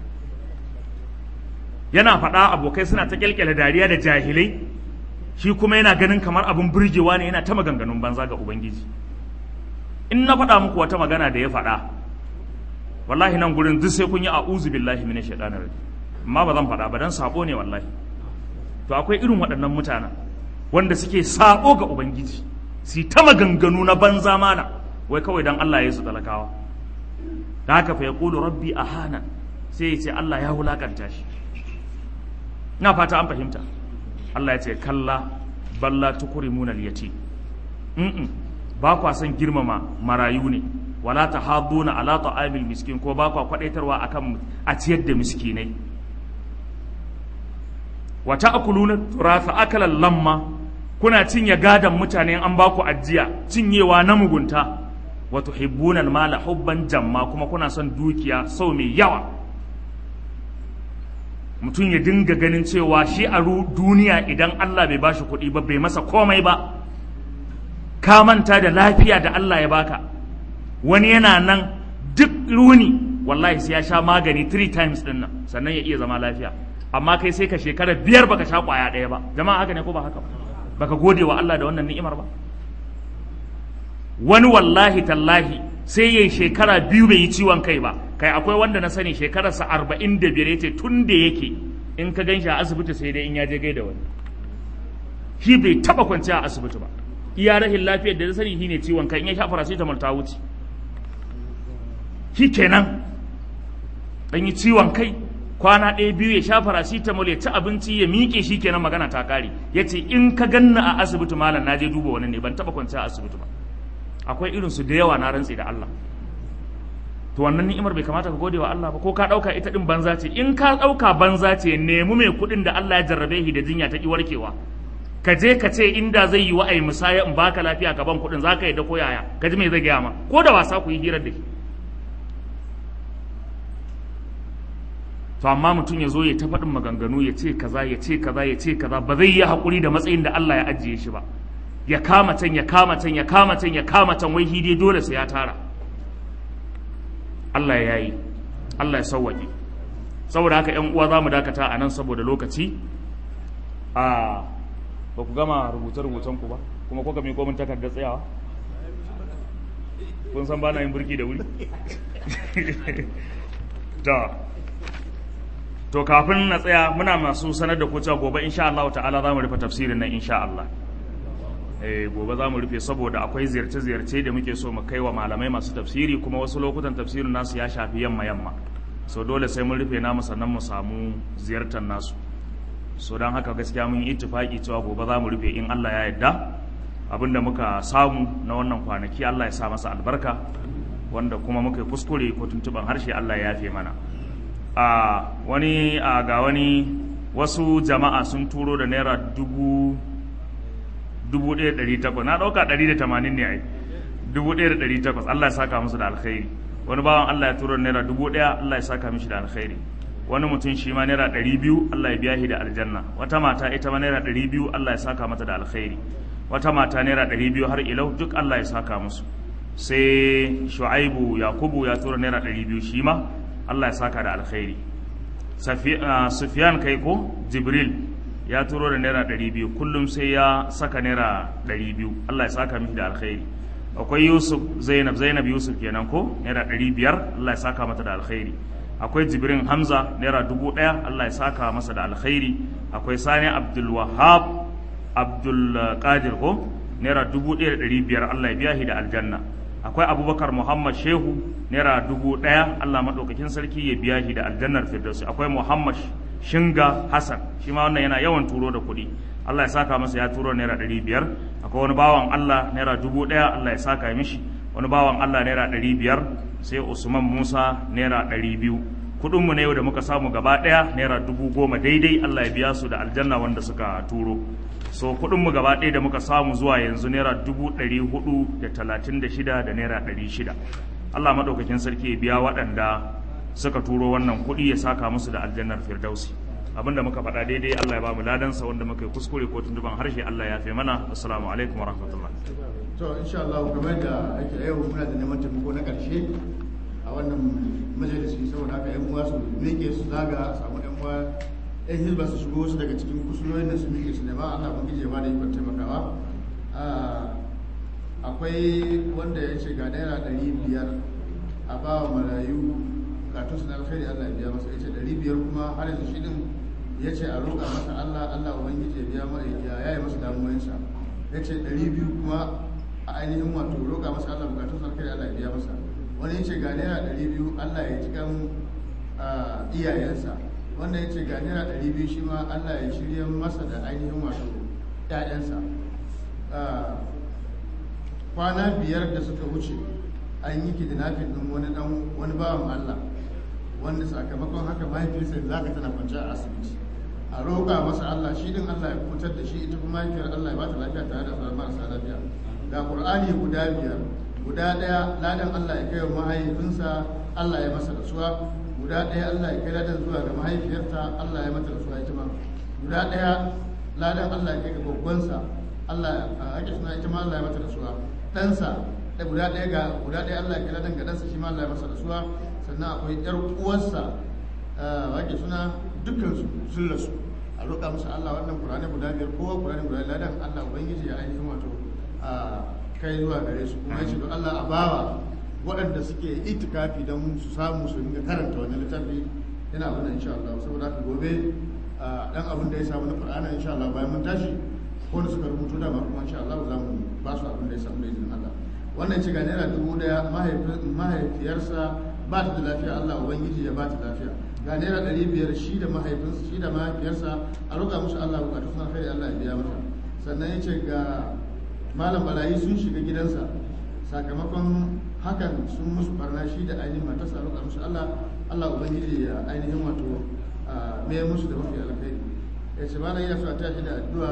Speaker 1: Yana faɗa abokai suna ta kyalkyala dariya da jahilai, shi kuma yana ganin kamar abin burgewa ne, yana ta maganganun banza ga ubangiji. In na faɗa muku wata magana da ya faɗa, wallahi nan gurin duk sai kun yi a'udhu billahi minash shaitanir rajim, amma ba zan faɗa ba dan sabo ne wallahi. To akwai irin waɗannan mutanen wanda suke sabo ga ubangiji, su ta maganganu na banza mana, wai kawai dan Allah ya su talakawa. Da haka fa yaqulu rabbi ahana, sai ya ce Allah ya wulakanta shi. Na fata an fahimta. Allah ya ce kalla balla tukrimuna al-yatim, mm ba kwa son girmama marayu ne, wala tahaduna ala ta'amil miskin, ko ba kwa kwadaitarwa akan a ciyar da miskinai. Wa ta'kuluna turatha akalan lamma, kuna cinye gadan mutane an ba ku ajiya, cinyewa na mugunta. wa tuhibbuna al-mala hubban jamma, kuma kuna son dukiya sau mai yawa. Mutum ya dinga ganin cewa shi a duniya idan Allah bai bashi kuɗi ba bai masa komai ba, ka manta da lafiya da Allah ya baka. Wani yana nan duk runi wallahi sai ya sha magani three times din nan sannan ya iya zama lafiya, amma kai sai ka shekara biyar baka sha kwaya ɗaya ba. Jama'a haka ne ko ba haka ba? Baka gode wa Allah da wannan ni'imar ba? Wani wallahi tallahi sai yayi shekara biyu bai yi ciwon kai ba. Kai akwai wanda na sani shekararsa arba'in da biyar yace tun da yake in ka gan shi a asibiti sai dai in ya je gaida wani. Shi bai taba kwanciya a asibiti ba. Iya rahin lafiyar da na sani shine ciwon kai, in ya sha paracetamol ta wuce. Shi kenan dan yi ciwon kai kwana ɗaya biyu ya sha paracetamol ya ci abinci ya miƙe, shi kenan magana ta ƙare. Yace in ka ganna a asibiti malam na je duba wani ne, ban taba kwanciya a asibiti ba. Akwai irin su da yawa na rantsi da Allah. To wannan ni'imar bai kamata ka gode wa Allah ba, ko ka dauka ita din banza ce? In ka dauka banza ce, nemi mai kudin da Allah ya jarrabe shi da jinya ta ki warkewa, ka je ka ce inda zai yi wa'ai musaya in baka lafiya ka ban kudin, zaka yadda ko yaya? Ka ji me zai gaya ma, ko da wasa ku yi hirar da shi. To amma mutum ya zo ya ta faɗin maganganu, ya ce kaza ya ce kaza ya ce kaza, ba zai yi haƙuri da matsayin da Allah ya ajiye shi ba. Ya kama can ya kama can ya kama can ya kama can, wai hide dole sai ya tara. Allah ya yi, Allah ya sauwaƙe. Saboda haka ‘yan uwa za mu dakata a nan saboda lokaci. A ba ku gama rubuce-rubucen ku ba, kuma kuka mai komin takardar tsayawa? Kun san ba na yin burki da wuri? To kafin na tsaya muna masu sanar da ku cewa gobe insha Allah ta'ala za mu rufe tafsirin nan insha Allah. Eh gobe za mu rufe saboda akwai ziyarce-ziyarce da muke so mu kai wa malamai masu tafsiri, kuma wasu lokutan tafsirin nasu ya shafi yamma-yamma. So dole sai mun rufe namu sannan mu samu ziyartar nasu. So don haka gaskiya mun yi ittifaki cewa gobe za mu rufe in Allah ya yarda. Abinda muka samu na wannan kwanaki Allah ya sa masa albarka, wanda kuma muka yi kuskure ko tuntuban harshe Allah ya yafe mana. A wani a ga wani wasu jama'a sun turo da naira dubu dubu ɗaya ɗari takwas, na ɗauka ɗari da tamanin ne ai, dubu ɗaya da ɗari takwas. Allah ya saka musu da alkhairi. Wani bawan Allah ya turo da naira dubu ɗaya, Allah ya saka mishi da alkhairi. Wani mutum shi ma naira ɗari biyu, Allah ya biya shi da aljanna. Wata mata ita ma naira ɗari biyu, Allah ya saka mata da alkhairi. Wata mata naira ɗari biyu har ilau, duk Allah ya saka musu. Sai Shu'aibu Yakubu ya tura naira ɗari biyu shi ma, Allah ya saka da alkhairi. Sufyan kai ko Jibril ya turo da naira ɗari biyu, kullum sai ya saka naira ɗari biyu, Allah ya saka mishi da alkhairi. Akwai Yusuf Zainab Zainab Yusuf kenan ko naira ɗari biyar, Allah ya saka mata da alkhairi. Akwai Jibrin Hamza naira dubu ɗaya, Allah ya saka masa da alkhairi. Akwai Sani Abdul Wahab Abdul Qadir ko naira dubu ɗaya da ɗari biyar, Allah ya biya shi da aljanna. Akwai Abubakar Muhammad Shehu naira dubu ɗaya, Allah maɗaukakin sarki ya biya shi da aljannar Firdausi. Akwai Muhammad Shinga Hassan, shi ma wannan yana yawan turo da kuɗi, Allah ya saka masa, ya turo naira ɗari biyar. Akwai wani bawan Allah naira dubu ɗaya, Allah ya saka mishi. Wani bawan Allah naira ɗari biyar. Sai Usman Musa naira ɗari biyu. Kuɗinmu na yau da muka samu gaba ɗaya naira dubu goma daidai, Allah ya biya su da aljanna wanda suka turo. So kuɗinmu gaba ɗaya da muka samu zuwa yanzu naira dubu ɗari hudu da talatin da shida da naira ɗari shida. Allah maɗaukakin sarki ya biya waɗanda suka turo wannan kuɗi, ya saka musu da aljannar Firdausi. Abinda muka faɗa daidai Allah ya ba mu ladansa, wanda muka yi kuskure ko tuntuban harshe Allah ya fi mana. Assalamu alaikum wa rahmatullah.
Speaker 3: To insha Allah kamar da ake yau muna da neman taimako na ƙarshe a wannan majalisi, saboda haka yan uwa su miƙe su zaga a samu yan uwa yan hilba su shigo su daga cikin kusurorin da su miƙe su nema. Allah ban gije ba da ikon taimakawa. Akwai wanda ya ce ga naira ɗari biyar a ba wa marayu bukatun su na alkhairi, Allah ya biya masa. Ya ce ɗari biyar kuma har yanzu shi din ya ce a roƙa masa Allah Allah ubangiji ya biya ya yaye masa damuwansa. Ya ce ɗari biyu kuma a ainihin wato roƙa masa Allah bukatun su alkhairi, Allah ya biya masa. Wani ya ce ga naira ɗari biyu Allah ya ji kan iyayensa. Wanda ya ce ga naira ɗari biyu shi ma Allah ya shirya masa da ainihin wato ‘ya'yansa. Kwana biyar da suka wuce an yi kidnapping ɗin wani ɗan wani bawan Allah, wanda sakamakon haka mahaifiyarsa za ka tana kwanciya a asibiti. A roƙa masa Allah, shi din Allah ya kubutar da shi, ita kuma mahaifiyar Allah ya ba ta lafiya tare da sauran marasa lafiya. Ga Ƙur'ani guda biyar, guda ɗaya ladan Allah ya kai wa mahaifinsa Allah ya masa rasuwa, guda ɗaya Allah ya kai ladan zuwa ga mahaifiyarta Allah ya mata rasuwa ita ma, guda ɗaya ladan Allah ya kai ga babbansa Allah a ake suna ita ma Allah ya mata rasuwa, ɗansa da guda ɗaya ga guda ɗaya Allah ya kai ladan ga ɗansa shi ma Allah ya masa rasuwa, sannan akwai ƴar uwarsa a ake suna dukkan su sun rasu. A roƙa musu Allah wannan Qur'ani guda biyar kowa Qur'ani guda ladan Allah ubangiji ya ainihin wato a kai zuwa gare su, kuma yace don Allah a bawa waɗanda suke itikafi don su samu su dinga karanta wannan littafi yana abin insha Allah. Saboda haka gobe dan abin da ya samu na Qur'ani insha Allah bayan mun tashi ko da suka rubutu da ma kuma insha Allah za mu ba su abin da ya samu da izinin Allah. Wannan ce ga naira dubu daya mahaifiyarsa ba ta da lafiya Allah ubangiji ya ba ta lafiya. Ga naira ɗari biyar shi da mahaifinsa shi da mahaifiyarsa a roƙa musu Allah bukatu suna kai Allah ya biya mata. Sannan ya ce ga malam barayi sun shiga gidansa sakamakon hakan sun musu barna shi da ainihin matarsa a roƙa musu Allah Allah ubangiji ya ainihin wato mai musu da mafi alkhairi. Ya ce malam yana so a tashi da addu'a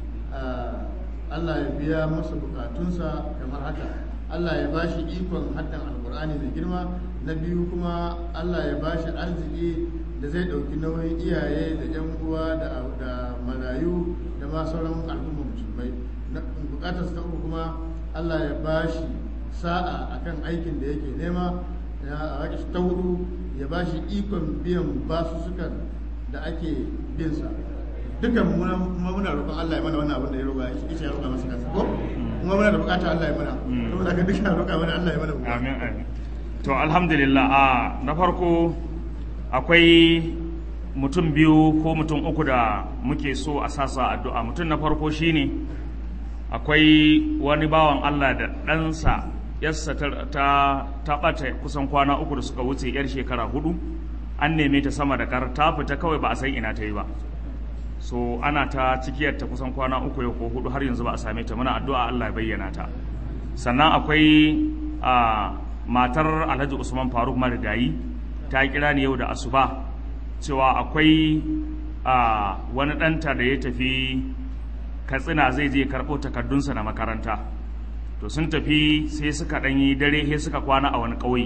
Speaker 3: Allah ya biya masa bukatunsa kamar haka. Allah ya bashi ikon haddan alkur'ani mai girma. Na biyu kuma Allah ya bashi arziki da zai ɗauki nauyin iyaye da yan uwa da marayu da ma sauran al'ummar musulmai. Bukatar ta uku kuma Allah ya bashi sa'a akan aikin da yake nema. Ya ta hudu ya bashi ikon biyan basussukan da ake bin sa. Dukan muna muna roƙon Allah ya mana wannan abin da ya roƙa shi ya roƙa masa kansa ko kuma muna da buƙatar Allah ya mana saboda haka duka roƙa mana Allah ya mana buƙata.
Speaker 1: Amin amin. To alhamdulillah a na farko akwai mutum biyu ko mutum uku da muke so a sasa addu'a. Mutum na farko shine akwai wani bawan Allah da ɗansa yarsa ta ta ɓata kusan kwana uku da suka wuce yar shekara hudu, an neme ta sama da kar ta fita kawai ba a san ina ta yi ba. So ana ta cikiyar ta kusan kwana uku yau ko hudu har yanzu ba a same ta, muna addu'a Allah ya bayyana ta. Sannan akwai a matar Alhaji Usman Faruk Marigayi ta kira ni yau da asuba cewa akwai a wani ɗanta da ya tafi Katsina zai je karɓo takardunsa na makaranta. To sun tafi sai suka ɗanyi dare sai suka kwana a wani ƙauye.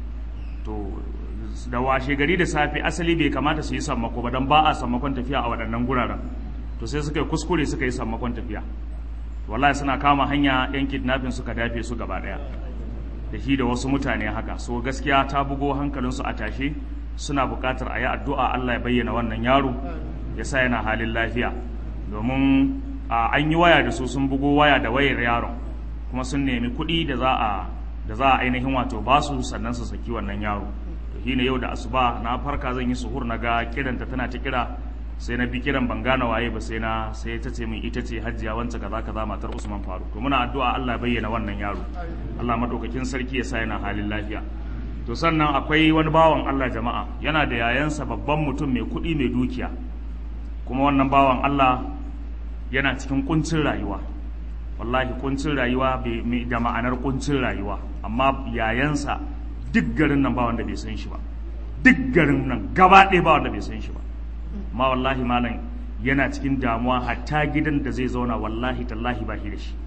Speaker 1: To da washe gari da safe asali bai kamata su yi sammako ba don ba a sammakon tafiya a waɗannan guraren. To sai suka yi kuskure suka yi sammakon tafiya. Wallahi suna kama hanya yan kidnapping suka dafe su gaba ɗaya da shi da wasu mutane haka. So gaskiya ta bugo hankalinsu a tashe, suna buƙatar a yi addu'a Allah ya bayyana wannan yaro ya sa yana halin lafiya, domin an yi waya da su sun bugo waya da wayar yaron kuma sun nemi kuɗi da za a da za a ainihin wato ba su sannan su saki wannan yaro. Shi ne yau da asuba na farka zan yi suhur na ga kiranta tana ta kira, sai na bi kiran ban gane waye ba, sai na sai ta ce min ita ce Hajiya wance kaza kaza matar Usman Faruk. To muna addu'a Allah ya bayyana wannan yaro, Allah madaukakin sarki ya sa yana halin lafiya. To sannan akwai wani bawan Allah jama'a yana da yayansa babban mutum mai kuɗi mai dukiya, kuma wannan bawan Allah yana cikin kuncin rayuwa, wallahi kuncin rayuwa da ma'anar kuncin rayuwa, amma yayansa duk garin nan ba wanda bai san shi ba, duk garin nan gaba ɗaya ba wanda bai san shi ba. Ma wallahi malam yana cikin damuwa, hatta gidan da zai zauna wallahi tallahi ba shi da shi,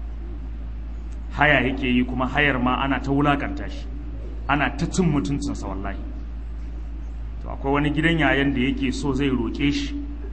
Speaker 1: haya yake yi, kuma hayar ma ana ta wulakanta shi, ana ta cin mutuncinsa wallahi. To akwai wani gidan yayan da yake so zai roƙe shi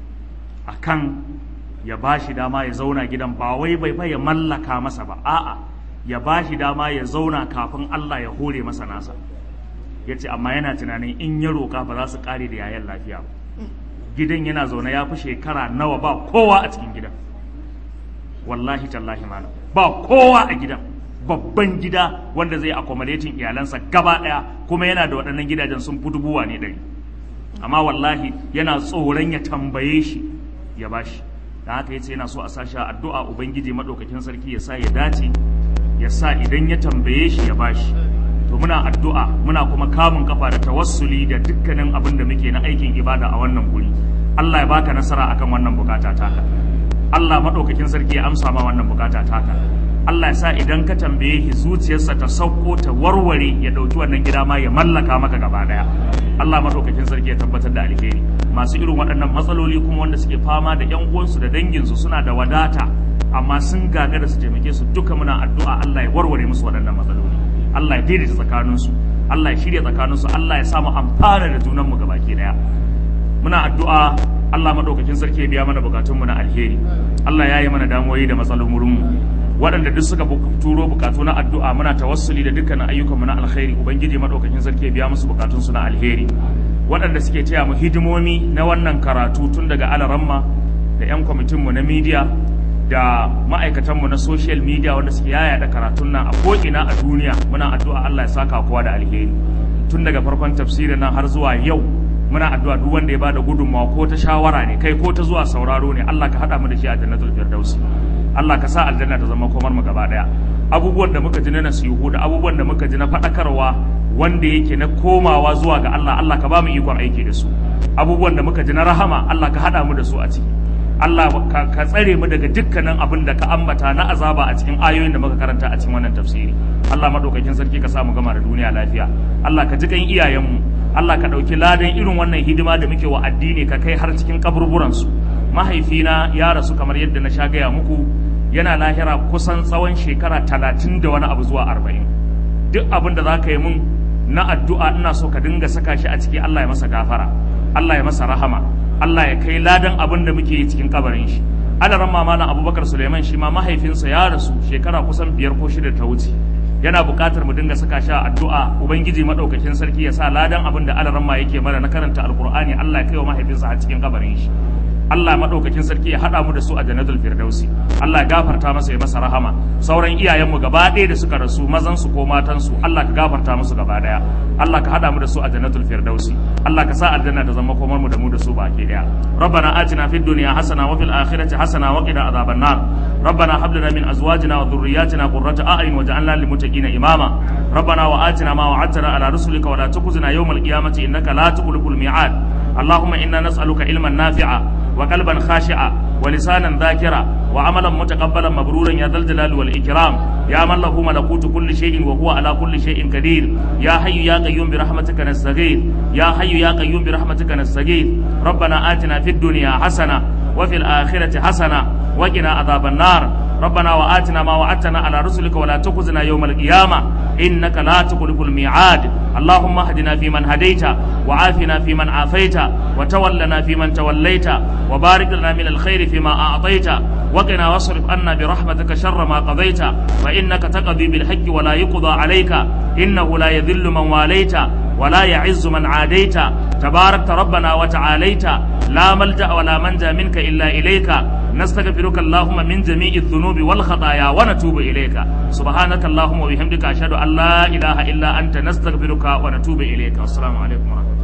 Speaker 1: akan ya ba shi dama ya zauna gidan, ba wai bai fa ya mallaka masa ba, a'a ya ba shi dama ya zauna kafin Allah ya hore masa nasa. Ya ce amma yana tunanin in ya roƙa ba za su ƙare da yayan lafiya ba. Gidan yana zaune ya fi shekara nawa ba kowa a cikin gidan, wallahi tallahi malam ba kowa a gidan, babban gida wanda zai accommodating iyalansa gaba ɗaya, kuma yana da waɗannan gidajen sun fi dubuwa ne ɗari, amma wallahi yana tsoron ya tambaye shi ya bashi. Da haka yace yana so a sashi addu'a ubangiji madaukakin sarki ya sa ya dace, ya sa idan ya tambaye shi ya bashi. To muna addu'a muna kuma kamun kafa da tawassuli da dukkanin abin da muke na aikin ibada a wannan guri. Allah ya baka nasara akan wannan bukata taka, Allah madaukakin sarki ya amsa ma wannan bukata taka. Allah ya sa idan ka tambaye shi zuciyarsa ta sauko ta warware, ya dauki wannan gida ma ya mallaka maka gaba daya. Allah madaukakin sarki ya tabbatar da alheri. Masu irin waɗannan matsaloli kuma wanda suke fama da ƴan uwansu da danginsu suna da wadata amma sun gagara su taimake su, duka muna addu'a Allah ya warware musu waɗannan matsaloli. Allah ya daidaita tsakaninsu, Allah ya shirya tsakaninsu, Allah ya samu amfana da junanmu gabaki daya. Muna addu'a Allah madaukakin sarki ya biya mana bukatunmu na alheri, Allah ya yi mana damuwoyi da matsalolinmu. Waɗanda duk suka turo bukatu na addu'a muna tawassuli da dukkanin ayyukanmu na alheri, ubangiji madaukakin sarki ya biya musu bukatunsu na alheri. Waɗanda suke taya mu hidimomi na wannan karatu tun daga alaramma da 'yan kwamitinmu na media da ma'aikatanmu na social media wanda suke yayata karatun nan a ko'ina a duniya, muna addu'a Allah ya saka kowa da alheri. Tun daga farkon tafsirin nan har zuwa yau muna addu'a duk wanda ya bada gudunmawa ko ta shawara ne kai ko ta zuwa sauraro ne, Allah ka haɗa mu da shi a jannatul firdausi. Allah ka sa aljanna ta zama komar mu gaba daya. Abubuwan da muka ji na nasihu da abubuwan da muka ji na faɗakarwa wanda yake na komawa zuwa ga Allah, Allah ka ba mu ikon aiki da su. Abubuwan da muka ji na rahama, Allah ka haɗa mu da su a ciki. Allah ka, ka tsare mu daga dukkanin abin da ka ambata na azaba a cikin ayoyin da muka karanta a cikin wannan tafsiri. Allah madaukakin sarki ka sa mu gama da duniya lafiya. Allah ka ji kan iyayenmu, Allah ka ɗauki ladan irin wannan hidima da muke wa addini ka kai har cikin kaburburansu. Mahaifina ya rasu kamar yadda na sha gaya muku, yana lahira kusan tsawon shekara talatin da wani abu zuwa arba'in. Duk abin da za ka yi mun na addu'a ina so ka dinga saka shi a ciki. Allah ya masa gafara, Allah ya masa rahama, Allah ya kai ladan abin da muke yi cikin kabarin shi. Adaran mamalan Abubakar Suleiman shi ma mahaifinsa ya rasu shekara kusan biyar ko shida ta wuce. Yana buƙatar mu dinga saka shi a addu'a, ubangiji madaukakin sarki ya sa ladan abin da adaran ma yake mana na karanta alqur'ani, Allah ya kai wa mahaifinsa a cikin kabarin shi. Allah madaukakin sarki ya hada mu da su a jannatul firdausi. Allah ya gafarta masa, ya masa rahama. Sauran iyayenmu gaba ɗaya da suka rasu, mazan su ko matan su, Allah ka gafarta musu gaba daya. Allah ka hada mu da su a jannatul firdausi. Allah ka sa aljanna ta zama komar mu da mu da su baki daya. Rabbana atina fid dunya hasana wa fil akhirati hasana wa qina adhaban nar. Rabbana hab lana min azwajina wa dhurriyyatina qurrata a'yun waj'alna lil muttaqina imama. Rabbana wa atina ma wa'adtana ala rusulika wa la tukhzina yawmal qiyamati innaka la tukhliful mi'ad. Allahumma inna nas'aluka ilman nafi'a وقلبا خاشعا ولسانا ذاكرا وعملا متقبلا مبرورا يا ذا الجلال والإكرام يا من له ملكوت كل شيء وهو على كل شيء قدير يا حي يا قيوم برحمتك نستغيث يا حي يا قيوم برحمتك نستغيث ربنا آتنا في الدنيا حسنة وفي الآخرة حسنة وقنا عذاب النار ربنا وآتنا ما وعدتنا على رسلك ولا تخزنا يوم القيامة إنك لا تخلف الميعاد اللهم اهدنا فيمن هديت وعافنا فيمن عافيت وتولنا فيمن توليت وبارك لنا من الخير فيما أعطيت وقنا واصرف عنا برحمتك شر ما قضيت فإنك تقضي بالحق ولا يقضى عليك إنه لا يذل من واليت ولا يعز من عاديت تباركت ربنا وتعاليت لا ملجأ ولا منجا منك إلا إليك نستغفرك اللهم من جميع الذنوب والخطايا ونتوب إليك سبحانك اللهم وبحمدك أشهد أن لا إله إلا أنت نستغفرك ونتوب إليك والسلام عليكم ورحمة الله.